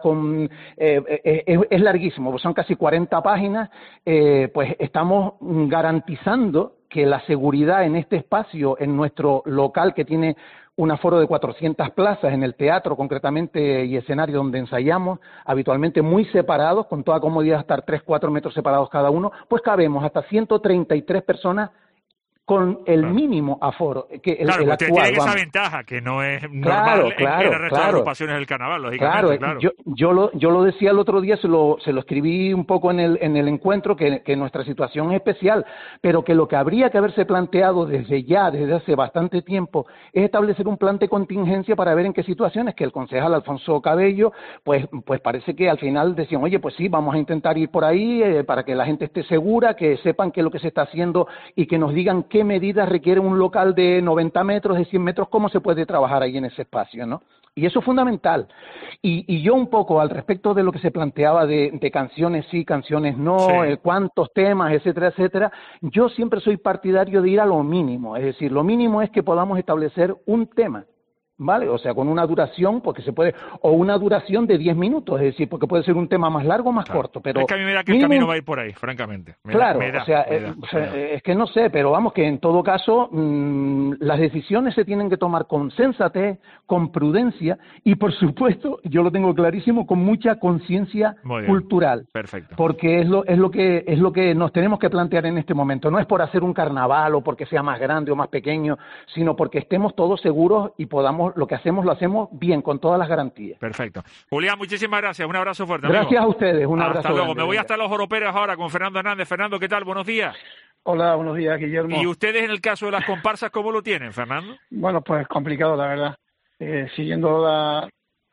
es larguísimo, pues son casi 40 páginas, pues estamos garantizando que la seguridad en este espacio, en nuestro local que tiene un aforo de 400 plazas, en el teatro concretamente y escenario donde ensayamos, habitualmente muy separados, con toda comodidad, estar 3-4 metros separados cada uno, pues cabemos hasta 133 personas con el mínimo aforo. Que claro, el usted actual, tiene esa vamos. ventaja, que no es normal en el resto de agrupaciones del carnaval, lógicamente. Claro. Yo lo decía el otro día, se lo escribí un poco en el encuentro, que nuestra situación es especial, pero que lo que habría que haberse planteado desde hace bastante tiempo, es establecer un plan de contingencia para ver en qué situaciones, que el concejal Alfonso Cabello, pues parece que al final decían, oye, pues sí, vamos a intentar ir por ahí, para que la gente esté segura, que sepan qué es lo que se está haciendo y que nos digan qué medidas requiere un local de 90 metros, de 100 metros, cómo se puede trabajar ahí en ese espacio, ¿no? Y eso es fundamental. Y yo un poco al respecto de lo que se planteaba de canciones sí, canciones no, cuántos temas, etcétera, etcétera, yo siempre soy partidario de ir a lo mínimo. Es decir, lo mínimo es que podamos establecer un tema, ¿vale? O sea, con una duración, porque se puede, o una duración de 10 minutos, es decir, porque puede ser un tema más largo o más corto, pero... Es que a mí me da que el camino va a ir por ahí, francamente. Es que no sé, pero vamos, que en todo caso las decisiones se tienen que tomar con sensatez, con prudencia y, por supuesto, yo lo tengo clarísimo, con mucha conciencia cultural. Perfecto. Porque es lo que nos tenemos que plantear en este momento. No es por hacer un carnaval o porque sea más grande o más pequeño, sino porque estemos todos seguros y podamos, lo que hacemos, lo hacemos bien, con todas las garantías. Perfecto. Julián, muchísimas gracias. Un abrazo fuerte, Gracias amigo. a ustedes. Un abrazo Hasta luego. grande. Me voy hasta los Oroperos ahora con Fernando Hernández. Fernando, ¿qué tal? Buenos días. Hola, buenos días, Guillermo. ¿Y ustedes en el caso de las comparsas cómo lo tienen, Fernando? Bueno, pues complicado, la verdad. Haciendo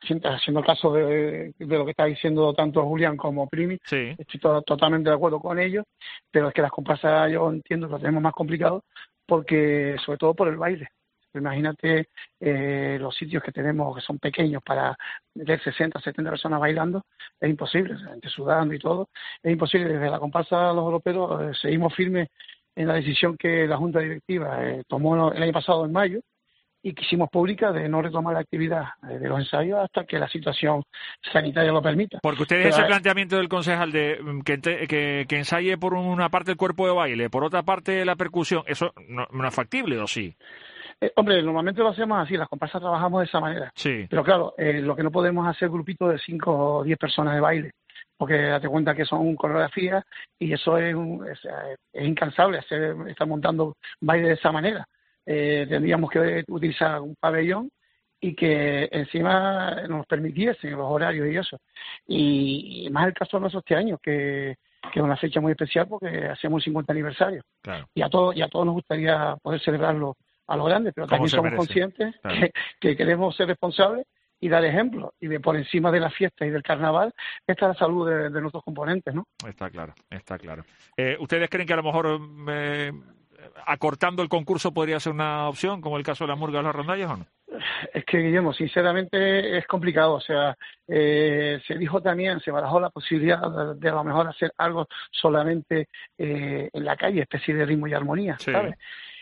caso de lo que está diciendo tanto Julián como Primi, estoy totalmente de acuerdo con ellos, pero es que las comparsas yo entiendo que lo tenemos más complicado porque, sobre todo por el baile. Imagínate los sitios que tenemos que son pequeños para meter 60, 70 personas bailando, es imposible, gente sudando y todo, es imposible. Desde la comparsa Los Oroperos seguimos firmes en la decisión que la Junta Directiva tomó el año pasado en mayo y que hicimos pública de no retomar la actividad de los ensayos hasta que la situación sanitaria lo permita. Porque ustedes ese planteamiento del concejal de que ensaye por una parte el cuerpo de baile, por otra parte la percusión, ¿eso no es factible o sí? Hombre, normalmente lo hacemos así, las comparsas trabajamos de esa manera. Sí. Pero claro, lo que no podemos hacer grupitos de 5 o 10 personas de baile, porque date cuenta que son coreografías y eso es incansable, estar montando baile de esa manera. Tendríamos que utilizar un pabellón y que encima nos permitiesen los horarios y eso. Y más el caso nuestro este año, que es una fecha muy especial porque hacemos un 50 aniversario. Claro. Y a todos nos gustaría poder celebrarlo a lo grande, pero también somos conscientes que queremos ser responsables y dar ejemplo. Y por encima de la fiesta y del carnaval está la salud de nuestros componentes, ¿no? Está claro. ¿Ustedes creen que a lo mejor acortando el concurso podría ser una opción, como el caso de la murga de las rondallas, o no? Es que, Guillermo, sinceramente es complicado. O sea, se dijo también, se barajó la posibilidad de a lo mejor hacer algo solamente en la calle, especie de ritmo y armonía, ¿sabes?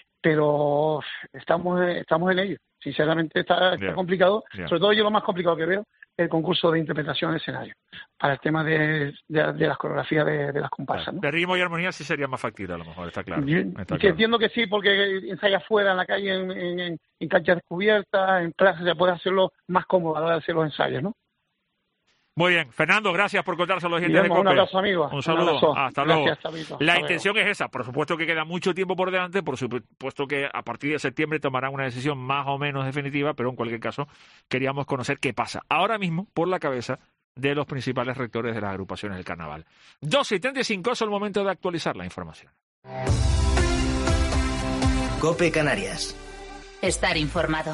Pero estamos en ello. Sinceramente está complicado. Sobre todo yo lo más complicado que veo el concurso de interpretación de escenario, para el tema de las coreografías de las comparsas, ¿no? De ritmo y armonía sí sería más factible, a lo mejor, está claro. Entiendo que sí, porque ensaya fuera, en la calle, en canchas descubiertas, en plazas, ya puede hacerlo más cómodo a la hora de hacer los ensayos, ¿no? Muy bien, Fernando, gracias por contarse a los oyentes de COPE. Un abrazo, amigo. Un saludo, hasta luego. Gracias, la intención es esa, por supuesto que queda mucho tiempo por delante, por supuesto que a partir de septiembre tomarán una decisión más o menos definitiva, pero en cualquier caso queríamos conocer qué pasa ahora mismo por la cabeza de los principales rectores de las agrupaciones del carnaval. 12:35 es el momento de actualizar la información. COPE Canarias. Estar informado.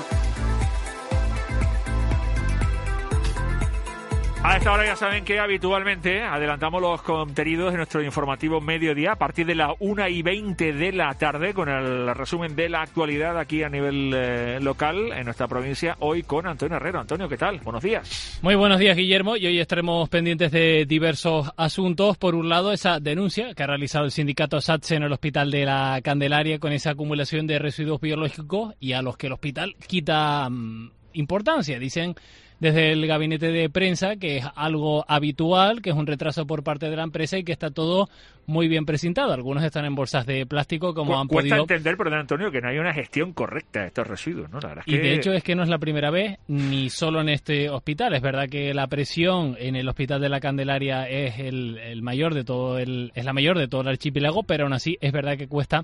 A esta hora ya saben que habitualmente adelantamos los contenidos de nuestro informativo mediodía a partir de las 1:20 de la tarde con el resumen de la actualidad aquí a nivel local en nuestra provincia, hoy con Antonio Herrero. Antonio, ¿qué tal? Buenos días. Muy buenos días, Guillermo, y hoy estaremos pendientes de diversos asuntos. Por un lado, esa denuncia que ha realizado el sindicato SATSE en el Hospital de la Candelaria con esa acumulación de residuos biológicos y a los que el hospital quita importancia. Dicen desde el gabinete de prensa que es algo habitual, que es un retraso por parte de la empresa y que está todo muy bien precintado. Algunos están en bolsas de plástico, como han Cuesta podido entender, perdón, Antonio, que no hay una gestión correcta de estos residuos, ¿no? La verdad es y que... de hecho es que no es la primera vez, ni solo en este hospital. Es verdad que la presión en el Hospital de la Candelaria es el mayor de todo es la mayor de todo el archipiélago, pero aún así es verdad que cuesta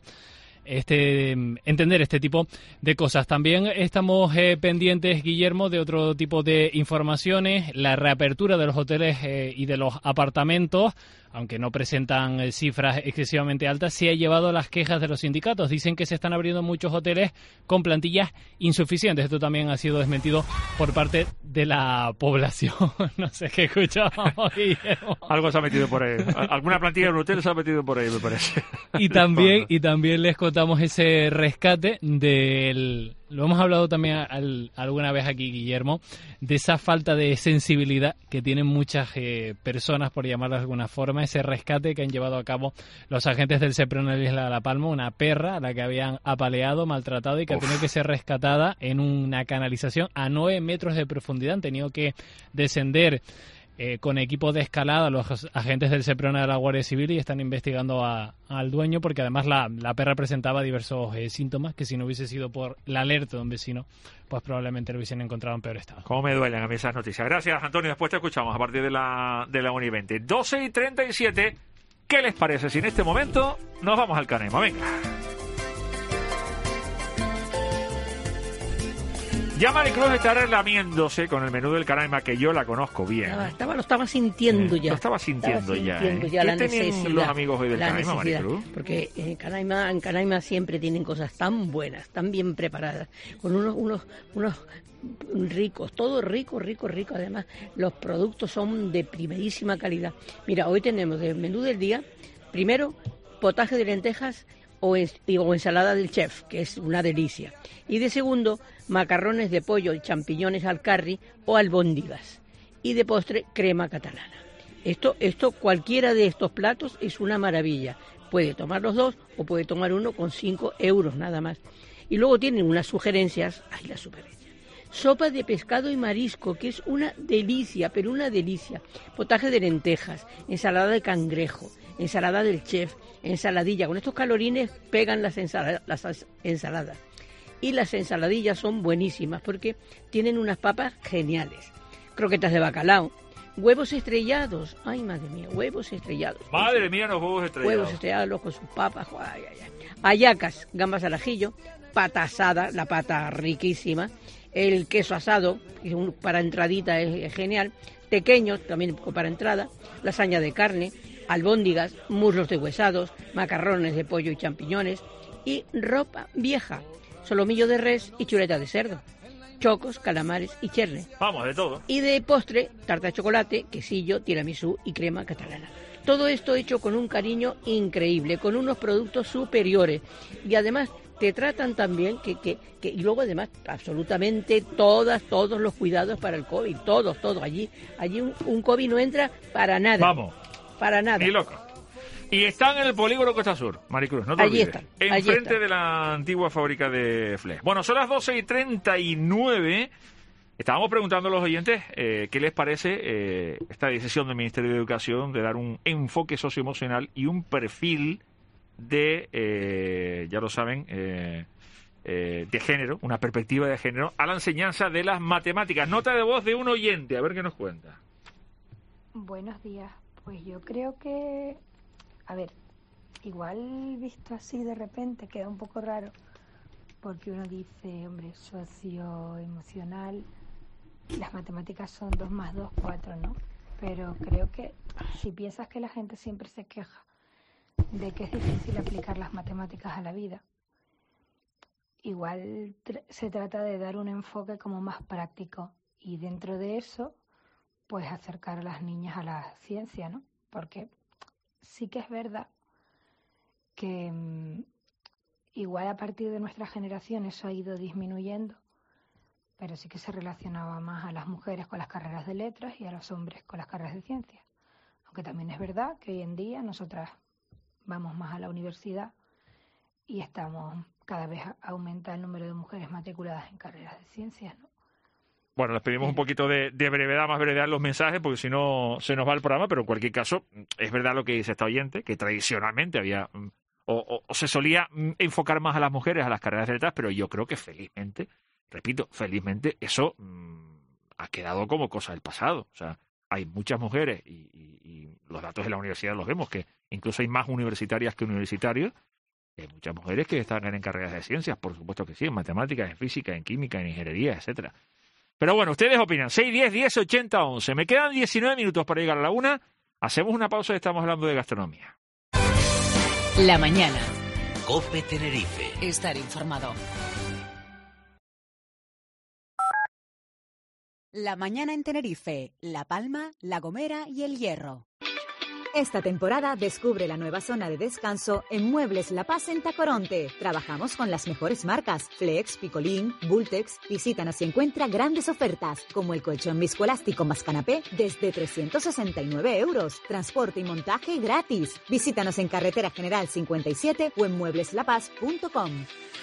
entender este tipo de cosas. También estamos pendientes, Guillermo, de otro tipo de informaciones. La reapertura de los hoteles y de los apartamentos, aunque no presentan cifras excesivamente altas, sí ha llevado a las quejas de los sindicatos. Dicen que se están abriendo muchos hoteles con plantillas insuficientes. Esto también ha sido desmentido por parte de la población. No sé qué escuchamos, Guillermo. Algo se ha metido por ahí. Alguna plantilla de un hotel se ha metido por ahí, me parece. Y también les contamos ese rescate del... Lo hemos hablado también alguna vez aquí, Guillermo, de esa falta de sensibilidad que tienen muchas personas, por llamarlo de alguna forma, ese rescate que han llevado a cabo los agentes del Seprona de la Isla de La Palma, una perra a la que habían apaleado, maltratado y que ha tenido que ser rescatada en una canalización a 9 metros de profundidad. Han tenido que descender con equipos de escalada los agentes del Seprona de la Guardia Civil y están investigando al dueño, porque además la perra presentaba diversos síntomas que si no hubiese sido por la alerta de un vecino, pues probablemente lo hubiesen encontrado en peor estado. Cómo me duelen a mí esas noticias. Gracias, Antonio. Después te escuchamos a partir de la 1:20. 12:37. ¿Qué les parece si en este momento nos vamos al Canaima? Venga. Ya Maricruz está relamiéndose con el menú del Canaima, que yo la conozco bien. Lo estaba sintiendo ya. Lo estaba sintiendo ya. La ¿Qué tienen necesidad, los amigos hoy del Canaima, necesidad, Maricruz? Porque en Canaima siempre tienen cosas tan buenas, tan bien preparadas, con unos ricos, todo rico. Además, los productos son de primerísima calidad. Mira, hoy tenemos del menú del día, primero, potaje de lentejas o ensalada del chef, que es una delicia. Y de segundo, macarrones de pollo y champiñones al curry o albóndigas. Y de postre, crema catalana. Esto, cualquiera de estos platos es una maravilla. Puede tomar los dos o puede tomar uno con 5 euros nada más. Y luego tienen unas sugerencias, las sugerencias. Sopa de pescado y marisco, que es una delicia, pero una delicia. Potaje de lentejas, ensalada de cangrejo, ensalada del chef, ensaladilla. Con estos calorines pegan las ensaladas. Y las ensaladillas son buenísimas porque tienen unas papas geniales. Croquetas de bacalao, huevos estrellados. Ay, madre mía, huevos estrellados. Madre mía, los huevos estrellados. Huevos estrellados con sus papas. Ay. Hallacas, gambas al ajillo, pata asada, la pata riquísima. El queso asado, que para entradita es genial. Tequeños, también para entrada. Lasaña de carne, albóndigas, muslos deshuesados, macarrones de pollo y champiñones. Y ropa vieja, solomillo de res y chuleta de cerdo, chocos, calamares y cherne. Vamos, de todo. Y de postre, tarta de chocolate, quesillo, tiramisú y crema catalana. Todo esto hecho con un cariño increíble, con unos productos superiores. Y además te tratan también y luego además absolutamente todos los cuidados para el COVID, todos. Allí un COVID no entra para nada. Vamos. Para nada. Ni loco. Y están en el polígono Costa Sur, Maricruz, no te allí olvides. Están. Enfrente de la antigua fábrica de Flex. Bueno, son las 12:39. Estábamos preguntando a los oyentes qué les parece esta decisión del Ministerio de Educación de dar un enfoque socioemocional y un perfil de, ya lo saben, de género, una perspectiva de género a la enseñanza de las matemáticas. Nota de voz de un oyente, a ver qué nos cuenta. Buenos días. Pues yo creo que, a ver, igual visto así de repente queda un poco raro, porque uno dice, hombre, socioemocional, las matemáticas son 2 más 2, 4, ¿no? Pero creo que si piensas que la gente siempre se queja de que es difícil aplicar las matemáticas a la vida, igual se trata de dar un enfoque como más práctico y dentro de eso pues acercar a las niñas a la ciencia, ¿no? Porque sí que es verdad que igual a partir de nuestra generación eso ha ido disminuyendo, pero sí que se relacionaba más a las mujeres con las carreras de letras y a los hombres con las carreras de ciencias. Aunque también es verdad que hoy en día nosotras vamos más a la universidad y cada vez aumenta el número de mujeres matriculadas en carreras de ciencias, ¿no? Bueno, les pedimos un poquito de brevedad, más brevedad en los mensajes, porque si no se nos va el programa, pero en cualquier caso, es verdad lo que dice esta oyente, que tradicionalmente había, o se solía enfocar más a las mujeres a las carreras de letras, pero yo creo que felizmente, repito, felizmente eso ha quedado como cosa del pasado. O sea, hay muchas mujeres, y los datos de la universidad los vemos, que incluso hay más universitarias que universitarios, y hay muchas mujeres que están en carreras de ciencias, por supuesto que sí, en matemáticas, en física, en química, en ingeniería, etcétera. Pero bueno, ustedes opinan. 6, 10, 80, 11. Me quedan 19 minutos para llegar a la 1. Hacemos una pausa y estamos hablando de gastronomía. La mañana. COPE Tenerife. Estar informado. La mañana en Tenerife, La Palma, La Gomera y El Hierro. Esta temporada descubre la nueva zona de descanso en Muebles La Paz en Tacoronte. Trabajamos con las mejores marcas, Flex, Picolín, Bultex. Visítanos y encuentra grandes ofertas, como el colchón viscoelástico más canapé desde 369 euros. Transporte y montaje gratis. Visítanos en Carretera General 57 o en muebleslapaz.com.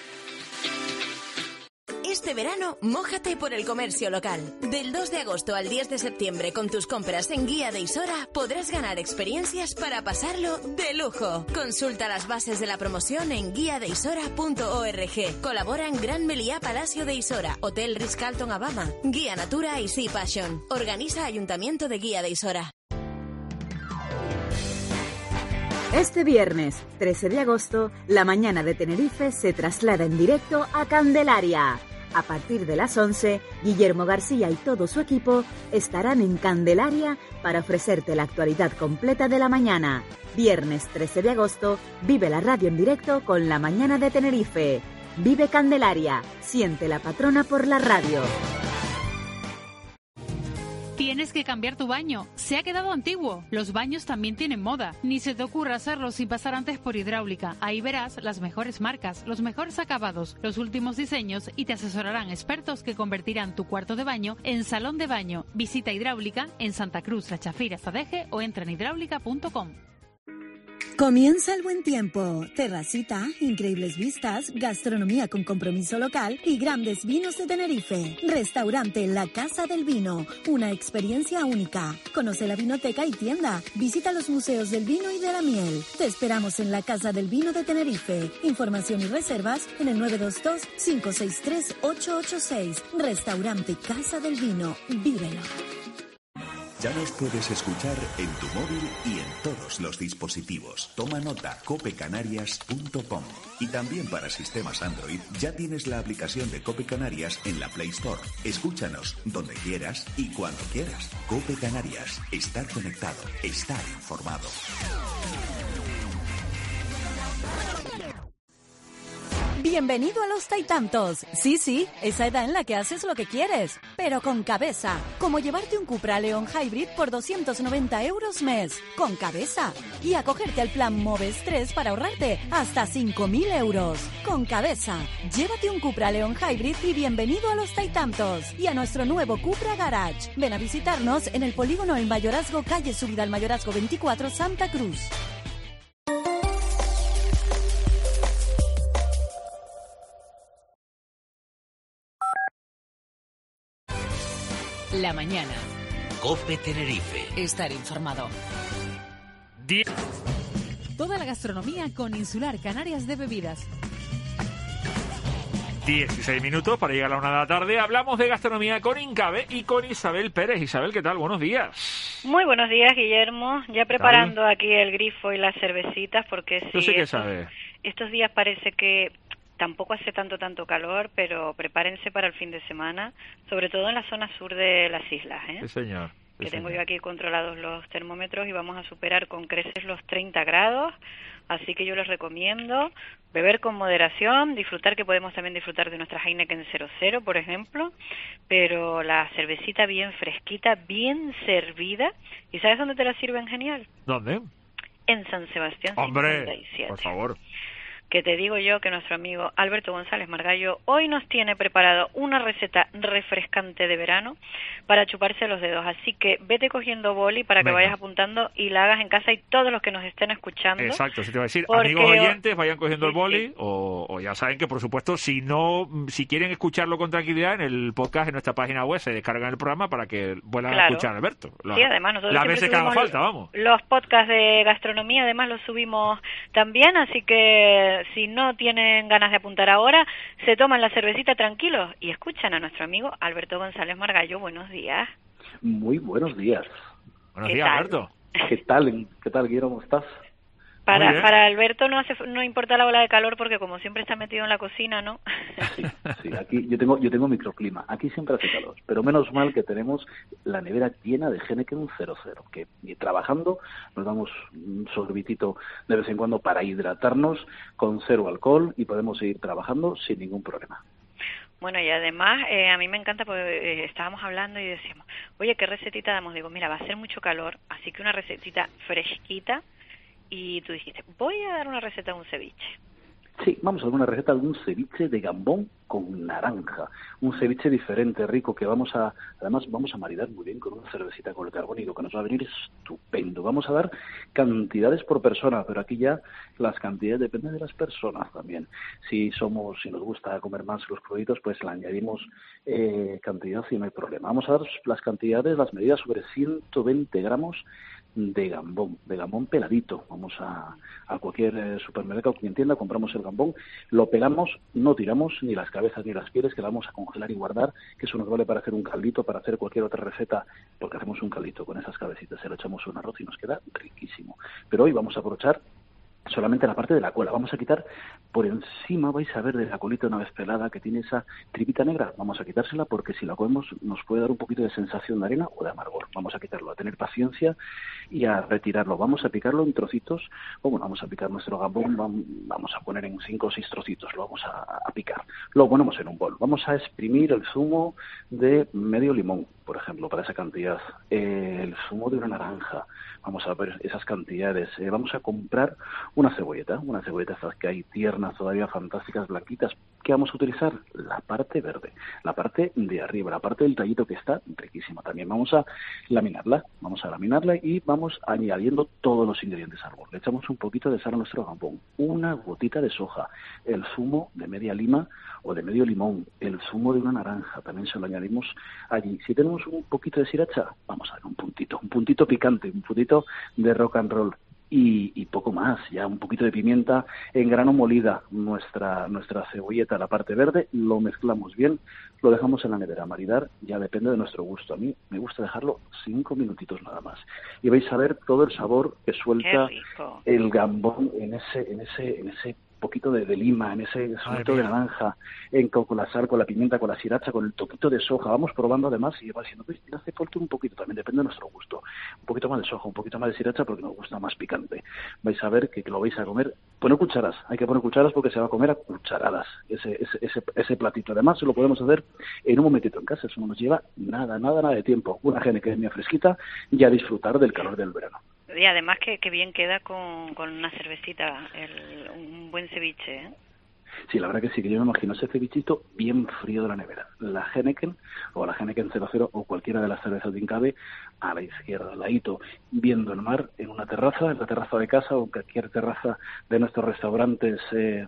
Este verano, mójate por el comercio local. Del 2 de agosto al 10 de septiembre, con tus compras en Guía de Isora, podrás ganar experiencias para pasarlo de lujo. Consulta las bases de la promoción en guiadeisora.org. Colaboran Gran Meliá Palacio de Isora, Hotel Ritz-Carlton Abama, Guía Natura y Sea Passion. Organiza Ayuntamiento de Guía de Isora. Este viernes, 13 de agosto, la mañana de Tenerife se traslada en directo a Candelaria. A partir de las 11, Guillermo García y todo su equipo estarán en Candelaria para ofrecerte la actualidad completa de la mañana. Viernes 13 de agosto, vive la radio en directo con La Mañana de Tenerife. Vive Candelaria, siente la patrona por la radio. Tienes que cambiar tu baño. Se ha quedado antiguo. Los baños también tienen moda. Ni se te ocurra hacerlo sin pasar antes por Hidráulica. Ahí verás las mejores marcas, los mejores acabados, los últimos diseños y te asesorarán expertos que convertirán tu cuarto de baño en salón de baño. Visita Hidráulica en Santa Cruz, La Chafira, Sadeje o entra en hidráulica.com. Comienza el buen tiempo, terracita, increíbles vistas, gastronomía con compromiso local y grandes vinos de Tenerife. Restaurante La Casa del Vino, una experiencia única. Conoce la vinoteca y tienda, visita los museos del vino y de la miel. Te esperamos en La Casa del Vino de Tenerife. Información y reservas en el 922-563-886. Restaurante Casa del Vino, vívelo. Ya nos puedes escuchar en tu móvil y en todos los dispositivos. Toma nota, copecanarias.com. Y también para sistemas Android ya tienes la aplicación de Cope Canarias en la Play Store. Escúchanos donde quieras y cuando quieras. Cope Canarias. Estar conectado. Estar informado. Bienvenido a los Taitantos. Sí, esa edad en la que haces lo que quieres, pero con cabeza. Como llevarte un Cupra León Hybrid por 290 euros mes. Con cabeza. Y acogerte al plan Moves 3 para ahorrarte hasta 5.000 euros. Con cabeza. Llévate un Cupra León Hybrid y bienvenido a los Taitantos. Y a nuestro nuevo Cupra Garage. Ven a visitarnos en el polígono El Mayorazgo, calle Subida al Mayorazgo 24, Santa Cruz. La mañana. COPE Tenerife. Estar informado. Toda la gastronomía con Insular Canarias de Bebidas. 16 minutos para llegar a la 1 de la tarde. Hablamos de gastronomía con Incabe y con Isabel Pérez. Isabel, ¿qué tal? Buenos días. Muy buenos días, Guillermo. Ya preparando aquí el grifo y las cervecitas, porque sí, yo sé que sabe. Estos días parece que tampoco hace tanto calor, pero prepárense para el fin de semana, sobre todo en la zona sur de las islas, ¿eh? Sí, señor. Que tengo yo aquí controlados los termómetros y vamos a superar con creces los 30 grados, así que yo les recomiendo beber con moderación, disfrutar, que podemos también disfrutar de nuestra Heineken 00, por ejemplo, pero la cervecita bien fresquita, bien servida. ¿Y sabes dónde te la sirven genial? ¿Dónde? En San Sebastián 57. Hombre, por favor. Que te digo yo que nuestro amigo Alberto González Margallo hoy nos tiene preparado una receta refrescante de verano para chuparse los dedos. Así que vete cogiendo boli para que vayas apuntando y la hagas en casa, y todos los que nos estén escuchando. Exacto, si te voy a decir, porque amigos oyentes, vayan cogiendo el boli, o ya saben que, por supuesto, si quieren escucharlo con tranquilidad, en el podcast, en nuestra página web, se descargan el programa para que vuelvan a escuchar a Alberto. Sí, además nosotros las veces que haga falta, vamos. Los podcasts de gastronomía, además, los subimos también, así que si no tienen ganas de apuntar ahora, se toman la cervecita tranquilos y escuchan a nuestro amigo Alberto González Margallo. Buenos días. Muy buenos días. Buenos días, Alberto. ¿Qué tal, Guillermo? ¿Cómo estás? Para Alberto no importa la ola de calor, porque como siempre está metido en la cocina, ¿no? Sí, aquí yo tengo microclima. Aquí siempre hace calor, pero menos mal que tenemos la nevera llena de Heineken 00, que trabajando nos damos un sorbitito de vez en cuando para hidratarnos con 0 alcohol y podemos seguir trabajando sin ningún problema. Bueno, y además a mí me encanta, porque estábamos hablando y decíamos, oye, ¿qué recetita damos? Digo, mira, va a ser mucho calor, así que una recetita fresquita. Y tú dijiste, voy a dar una receta de un ceviche. Sí, vamos a dar una receta de un ceviche de gambón con naranja. Un ceviche diferente, rico, que además vamos a maridar muy bien con una cervecita con el carbónico, que nos va a venir estupendo. Vamos a dar cantidades por persona, pero aquí ya las cantidades dependen de las personas también. Si nos gusta comer más los cruditos, pues le añadimos cantidad y no hay problema. Vamos a dar las cantidades, las medidas sobre 120 gramos de gambón peladito. Vamos a cualquier supermercado, quien tienda, compramos el gambón, lo pelamos, no tiramos ni las cabezas ni las pieles, que la vamos a congelar y guardar, que eso nos vale para hacer un caldito, para hacer cualquier otra receta, porque hacemos un caldito con esas cabecitas, se lo echamos un arroz y nos queda riquísimo. Pero hoy vamos a aprovechar solamente la parte de la cola. Vamos a quitar por encima, vais a ver, de la colita una vez pelada, que tiene esa tripita negra. Vamos a quitársela, porque si la comemos nos puede dar un poquito de sensación de arena o de amargor. Vamos a quitarlo, a tener paciencia y a retirarlo. Vamos a picarlo en trocitos. Vamos a picar nuestro gambón, vamos a poner en 5 o 6 trocitos, lo vamos a picar. Lo ponemos en un bol. Vamos a exprimir el zumo de medio limón, por ejemplo, para esa cantidad. El zumo de una naranja. Vamos a ver esas cantidades. Vamos a comprar una cebolleta estas que hay tiernas, todavía fantásticas, blanquitas. ¿Qué vamos a utilizar? La parte verde, la parte de arriba, la parte del tallito, que está riquísima también. Vamos a laminarla y vamos añadiendo todos los ingredientes al bol. Le echamos un poquito de sal a nuestro gambón, una gotita de soja, el zumo de media lima o de medio limón, el zumo de una naranja, también se lo añadimos allí. Si tenemos un poquito de sriracha, vamos a dar un puntito picante, un puntito de rock and roll. Y poco más, ya un poquito de pimienta en grano molida, nuestra cebolleta, la parte verde, lo mezclamos bien, lo dejamos en la nevera a maridar, ya depende de nuestro gusto. A mí me gusta dejarlo 5 minutitos nada más. Y vais a ver todo el sabor que suelta el gambón en ese poquito de lima, en ese suelto de naranja, con la sal, con la pimienta, con la sriracha, con el toquito de soja. Vamos probando además y va diciendo, pues le hace falta un poquito, también depende de nuestro gusto. Un poquito más de soja, un poquito más de sriracha, porque nos gusta más picante. Vais a ver que lo vais a comer. Poner cucharas, hay que poner cucharas porque se va a comer a cucharadas ese platito. Además, lo podemos hacer en un momentito en casa, eso no nos lleva nada de tiempo. Una Heineken fresquita y a disfrutar del calor del verano. Y además que bien queda con una cervecita, un buen ceviche, ¿eh? Sí, la verdad que sí, que yo me imagino ese cevichito bien frío de la nevera. La Heineken o la Heineken 00 o cualquiera de las cervezas de Incabe a la izquierda, al ladito, viendo el mar en una terraza, en la terraza de casa o en cualquier terraza de nuestros restaurantes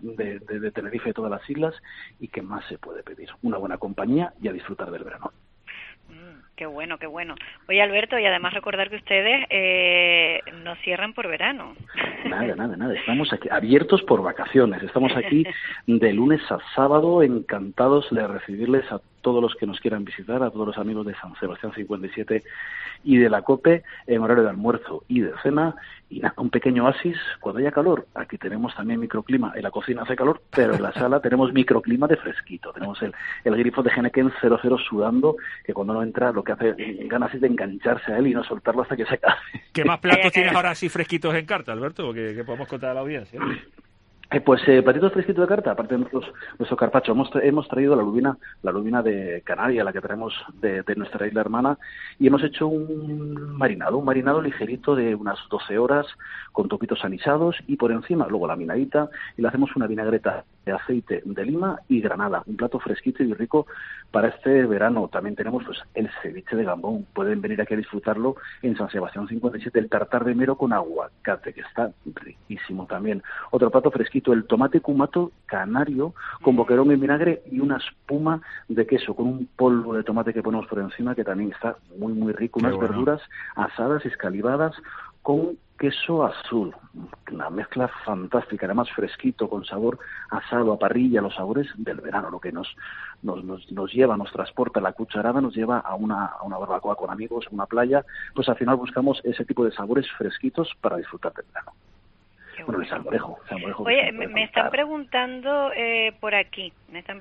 de Tenerife y todas las islas. ¿Y qué más se puede pedir? Una buena compañía y a disfrutar del verano. Qué bueno, qué bueno. Oye, Alberto, y además recordar que ustedes no cierran por verano. Nada. Estamos aquí abiertos por vacaciones. Estamos aquí de lunes a sábado, encantados de recibirles a todos los que nos quieran visitar, a todos los amigos de San Sebastián 57 y de la COPE, en horario de almuerzo y de cena. Y nada, un pequeño oasis cuando haya calor. Aquí tenemos también microclima. En la cocina hace calor, pero en la sala tenemos microclima de fresquito. Tenemos el grifo de Heineken 00 sudando, que cuando no entra lo que hace ganas es de engancharse a él y no soltarlo hasta que se acabe. ¿Qué más platos tienes ahora así fresquitos en carta, Alberto? Que podemos contar a la audiencia. Pues platitos fresquitos de carta, aparte de nuestro carpaccio, hemos traído la lubina de Canaria, la que traemos de nuestra isla hermana, y hemos hecho un marinado ligerito de unas 12 horas, con topitos anisados, y por encima luego la minadita, y le hacemos una vinagreta de aceite de lima y granada, un plato fresquito y rico para este verano. También tenemos pues el ceviche de gambón, pueden venir aquí a disfrutarlo en San Sebastián 57, el tartar de mero con aguacate, que está riquísimo también. Otro plato fresquito, el tomate cumato canario con boquerón en vinagre y una espuma de queso con un polvo de tomate que ponemos por encima, que también está muy muy rico. Unas verduras asadas, escalivadas con queso azul, una mezcla fantástica, además fresquito, con sabor asado a parrilla, los sabores del verano, lo que nos lleva, nos transporta la cucharada, nos lleva a una barbacoa con amigos, a una playa. Pues al final buscamos ese tipo de sabores fresquitos para disfrutar del verano. Bueno, el salmorejo. Oye, me están preguntando por aquí,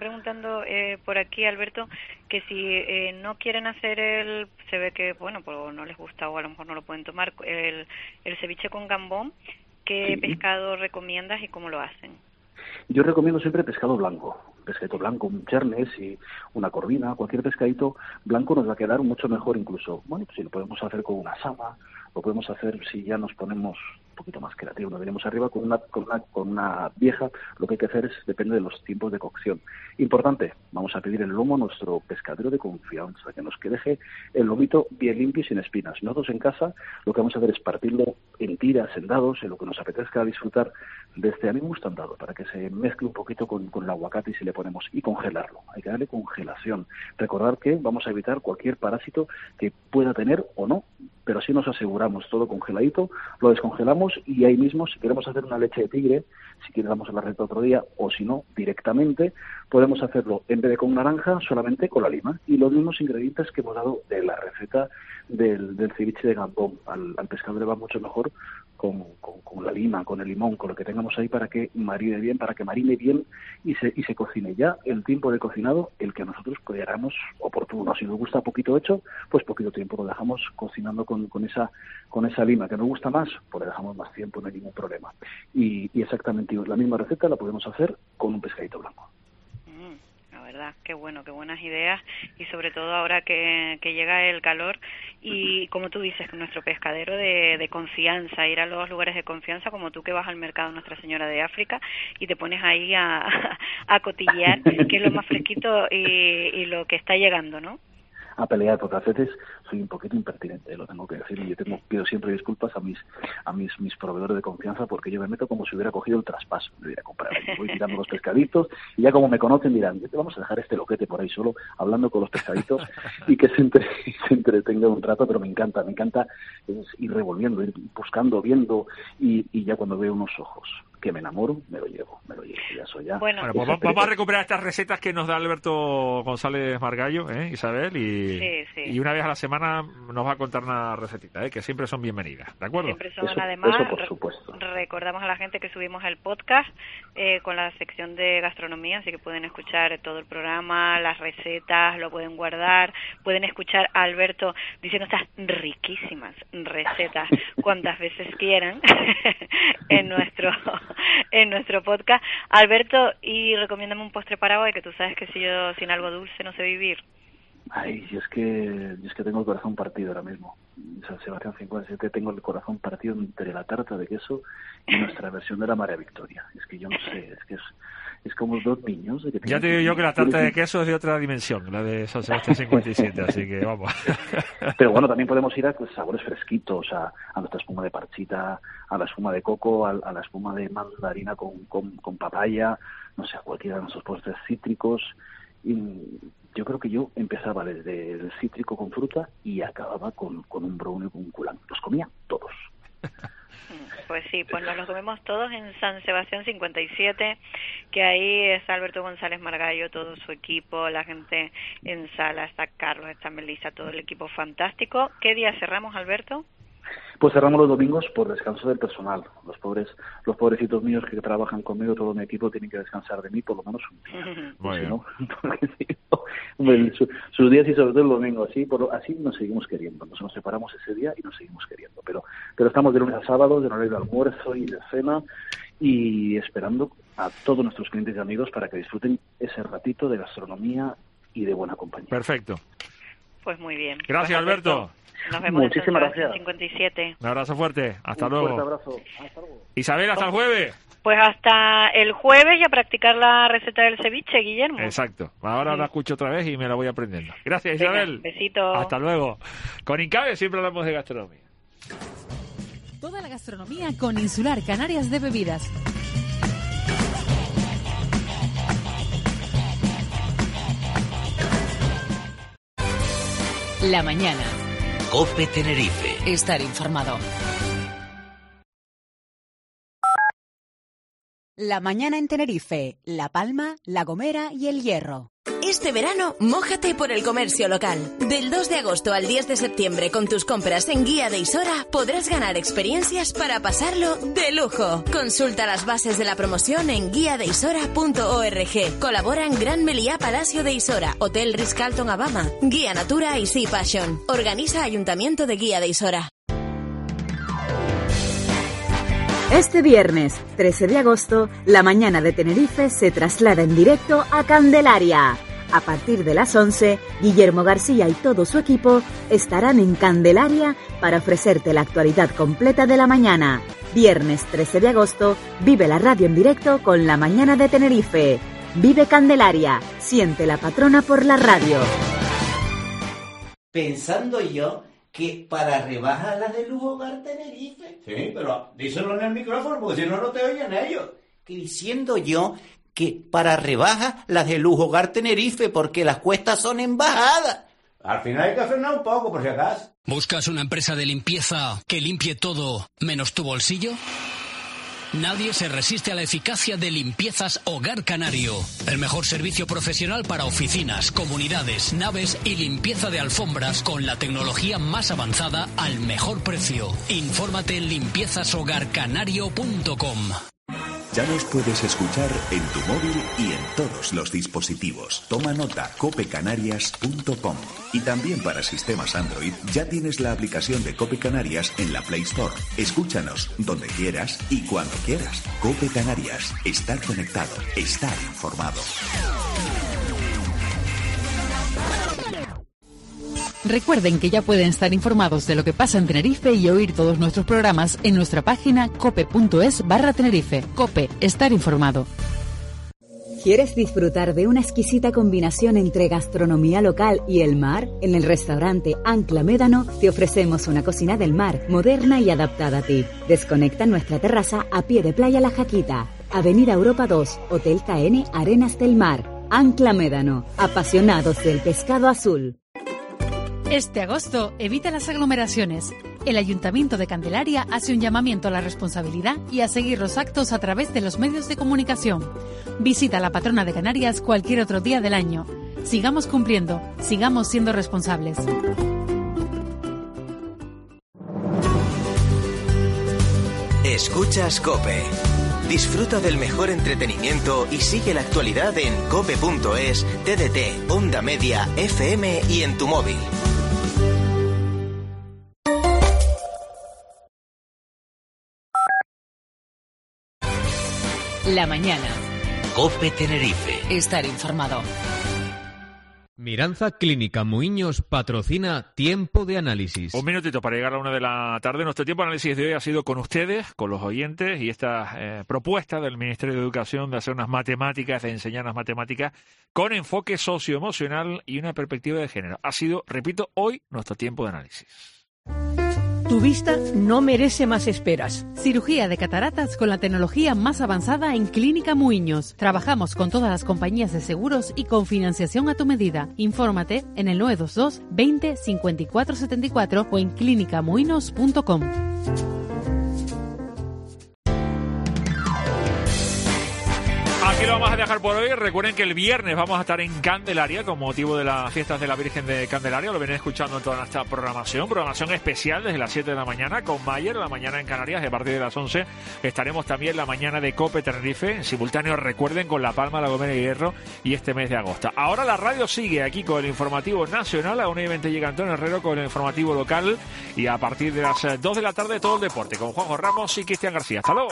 Alberto, que si no quieren hacer se ve que, bueno, pues no les gusta o a lo mejor no lo pueden tomar, el ceviche con gambón, ¿qué pescado recomiendas y cómo lo hacen? Yo recomiendo siempre pescado blanco, un chernes y una corvina, cualquier pescadito blanco nos va a quedar mucho mejor incluso. Bueno, pues si lo podemos hacer con una sama, lo podemos hacer si ya nos ponemos un poquito más creativos, nos venimos arriba con una vieja. Lo que hay que hacer depende de los tiempos de cocción. Importante, vamos a pedir el lomo a nuestro pescadero de confianza, que nos deje el lomito bien limpio y sin espinas. Nosotros en casa lo que vamos a hacer es partirlo en tiras, en dados, en lo que nos apetezca disfrutar de este. A mí me gustan dados, para que se mezcle un poquito con el aguacate y si le ponemos, y congelarlo. Hay que darle congelación. Recordar que vamos a evitar cualquier parásito que pueda tener o no, pero así nos aseguramos todo congeladito, lo descongelamos y ahí mismo, si queremos hacer una leche de tigre, si quieres damos la receta otro día, o si no, directamente, podemos hacerlo en vez de con naranja, solamente con la lima, y los mismos ingredientes que hemos dado de la receta del ceviche de gambón. Al pescado le va mucho mejor con la lima, con el limón, con lo que tengamos ahí para que marine bien y se cocine. Ya el tiempo de cocinado, el que nosotros consideramos oportuno. Si nos gusta poquito hecho, pues poquito tiempo lo dejamos cocinando con esa lima. Que nos gusta más, pues le dejamos más tiempo, no hay ningún problema. Y exactamente la misma receta la podemos hacer con un pescadito blanco. La verdad, qué bueno, qué buenas ideas, y sobre todo ahora que llega el calor y, como tú dices, nuestro pescadero de confianza, ir a los lugares de confianza, como tú que vas al mercado Nuestra Señora de África y te pones ahí a cotillear qué es lo más fresquito y lo que está llegando, ¿no? A pelear, porque a veces soy un poquito impertinente, lo tengo que decir, y pido siempre disculpas a mis proveedores de confianza, porque yo me meto como si hubiera cogido el traspaso, me voy a comprar, voy tirando los pescaditos, y ya como me conocen dirán, vamos a dejar este loquete por ahí solo, hablando con los pescaditos, y que se entretenga un rato, pero me encanta ir revolviendo, ir buscando, viendo, y ya cuando veo unos ojos que me enamoro, me lo llevo, ya soy ya. Bueno, pues vamos a recuperar estas recetas que nos da Alberto González Margallo, Isabel, y una vez a la semana nos va a contar una recetita, que siempre son bienvenidas, ¿de acuerdo? Siempre son, además, eso por supuesto. Recordamos a la gente que subimos el podcast con la sección de gastronomía, así que pueden escuchar todo el programa, las recetas, lo pueden guardar, pueden escuchar a Alberto diciendo estas riquísimas recetas cuantas veces quieran en nuestro podcast. Alberto, y recomiéndame un postre para hoy, que tú sabes que si yo sin algo dulce no sé vivir. Ay, yo es que tengo el corazón partido ahora mismo. San Sebastián 57, tengo el corazón partido entre la tarta de queso y nuestra versión de la María Victoria. Es que yo no sé, es como dos niños. Ya te digo yo que la tarta de queso es de otra dimensión, la de San Sebastián 57, así que vamos. Pero bueno, también podemos ir a sabores fresquitos, a nuestra espuma de parchita, a la espuma de coco, a la espuma de mandarina con papaya, no sé, a cualquiera de nuestros postres cítricos. Y Yo creo que yo empezaba desde el cítrico con fruta y acababa con un brownie con un culán. Los comía todos. Pues sí, pues nos los comemos todos en San Sebastián 57, que ahí está Alberto González Margallo, todo su equipo, la gente en sala, está Carlos, está Melissa, todo el equipo fantástico. ¿Qué día cerramos, Alberto? Pues cerramos los domingos por descanso del personal. Los pobrecitos míos que trabajan conmigo, todo mi equipo, tienen que descansar de mí por lo menos un día. Muy bien. Sus días y sobre todo el domingo. Así nos seguimos queriendo. Nos separamos ese día y nos seguimos queriendo. Pero estamos de lunes a sábado, de horario de almuerzo y de cena, y esperando a todos nuestros clientes y amigos para que disfruten ese ratito de gastronomía y de buena compañía. Perfecto. Pues muy bien. Gracias, pues, Alberto. Nos vemos Muchísimas en San Sebastián gracias. 57. Un abrazo fuerte. Hasta Un luego. fuerte abrazo. Hasta luego. Isabel, hasta el jueves. Pues hasta el jueves y a practicar la receta del ceviche, Guillermo. Exacto. Ahora la escucho otra vez y me la voy aprendiendo. Gracias, Venga, Isabel. besito. Hasta luego. Con Incabe siempre hablamos de gastronomía. Toda la gastronomía con Insular Canarias de Bebidas. La mañana. COPE Tenerife. Estar informado. La mañana en Tenerife, La Palma, La Gomera y El Hierro. Este verano, mójate por el comercio local. Del 2 de agosto al 10 de septiembre, con tus compras en Guía de Isora, podrás ganar experiencias para pasarlo de lujo. Consulta las bases de la promoción en guiadeisora.org. Colaboran Gran Meliá Palacio de Isora, Hotel Ritz-Carlton Abama, Guía Natura y Sea Passion. Organiza Ayuntamiento de Guía de Isora. Este viernes, 13 de agosto, la mañana de Tenerife se traslada en directo a Candelaria. A partir de las 11, Guillermo García y todo su equipo estarán en Candelaria para ofrecerte la actualidad completa de la mañana. Viernes 13 de agosto, vive la radio en directo con la mañana de Tenerife. Vive Candelaria, siente la patrona por la radio. Pensando yo que para rebajar las de Lujo Hogar Tenerife. Sí, pero díselo en el micrófono porque si no, no te oyen ellos. Que diciendo yo que para rebajas las de Lujo Hogar Tenerife porque las cuestas son en bajada. Al final hay que frenar un poco por si acaso. ¿Buscas una empresa de limpieza que limpie todo menos tu bolsillo? Nadie se resiste a la eficacia de Limpiezas Hogar Canario. El mejor servicio profesional para oficinas, comunidades, naves y limpieza de alfombras con la tecnología más avanzada al mejor precio. Infórmate en limpiezashogarcanario.com. Ya nos puedes escuchar en tu móvil y en todos los dispositivos. Toma nota, copecanarias.com. Y también para sistemas Android ya tienes la aplicación de Cope Canarias en la Play Store. Escúchanos donde quieras y cuando quieras. Cope Canarias. Estar conectado. Estar informado. Recuerden que ya pueden estar informados de lo que pasa en Tenerife y oír todos nuestros programas en nuestra página cope.es/Tenerife. Cope, estar informado. ¿Quieres disfrutar de una exquisita combinación entre gastronomía local y el mar? En el restaurante Ancla Médano te ofrecemos una cocina del mar, moderna y adaptada a ti. Desconecta en nuestra terraza a pie de playa La Jaquita. Avenida Europa 2, Hotel KN Arenas del Mar. Ancla Médano, apasionados del pescado azul. Este agosto, evita las aglomeraciones. El Ayuntamiento de Candelaria hace un llamamiento a la responsabilidad y a seguir los actos a través de los medios de comunicación. Visita a la patrona de Canarias cualquier otro día del año. Sigamos cumpliendo, sigamos siendo responsables. Escuchas COPE. Disfruta del mejor entretenimiento y sigue la actualidad en cope.es, TDT, Onda Media, FM y en tu móvil. La mañana. COPE Tenerife. Estar informado. Miranza Clínica Muiños patrocina Tiempo de Análisis. Un minutito para llegar a la 1 de la tarde. Nuestro tiempo de análisis de hoy ha sido con ustedes, con los oyentes, y esta propuesta del Ministerio de Educación de hacer unas matemáticas, de enseñar unas matemáticas con enfoque socioemocional y una perspectiva de género. Ha sido, repito, hoy nuestro tiempo de análisis. Tu vista no merece más esperas. Cirugía de cataratas con la tecnología más avanzada en Clínica Muiños. Trabajamos con todas las compañías de seguros y con financiación a tu medida. Infórmate en el 922 20 54 74 o en clinicamuinos.com. Aquí lo vamos a dejar por hoy. Recuerden que el viernes vamos a estar en Candelaria con motivo de las fiestas de la Virgen de Candelaria. Lo vienen escuchando en toda nuestra programación especial desde las 7 de la mañana con Mayer, la mañana en Canarias, y a partir de las 11 estaremos también la mañana de COPE Tenerife, en simultáneo, recuerden, con La Palma, La Gomera y Hierro, y este mes de agosto. Ahora la radio sigue aquí con el informativo nacional. A 1:20 llega Antonio Herrero con el informativo local, y a partir de las 2 de la tarde todo el deporte con Juanjo Ramos y Cristian García. Hasta luego.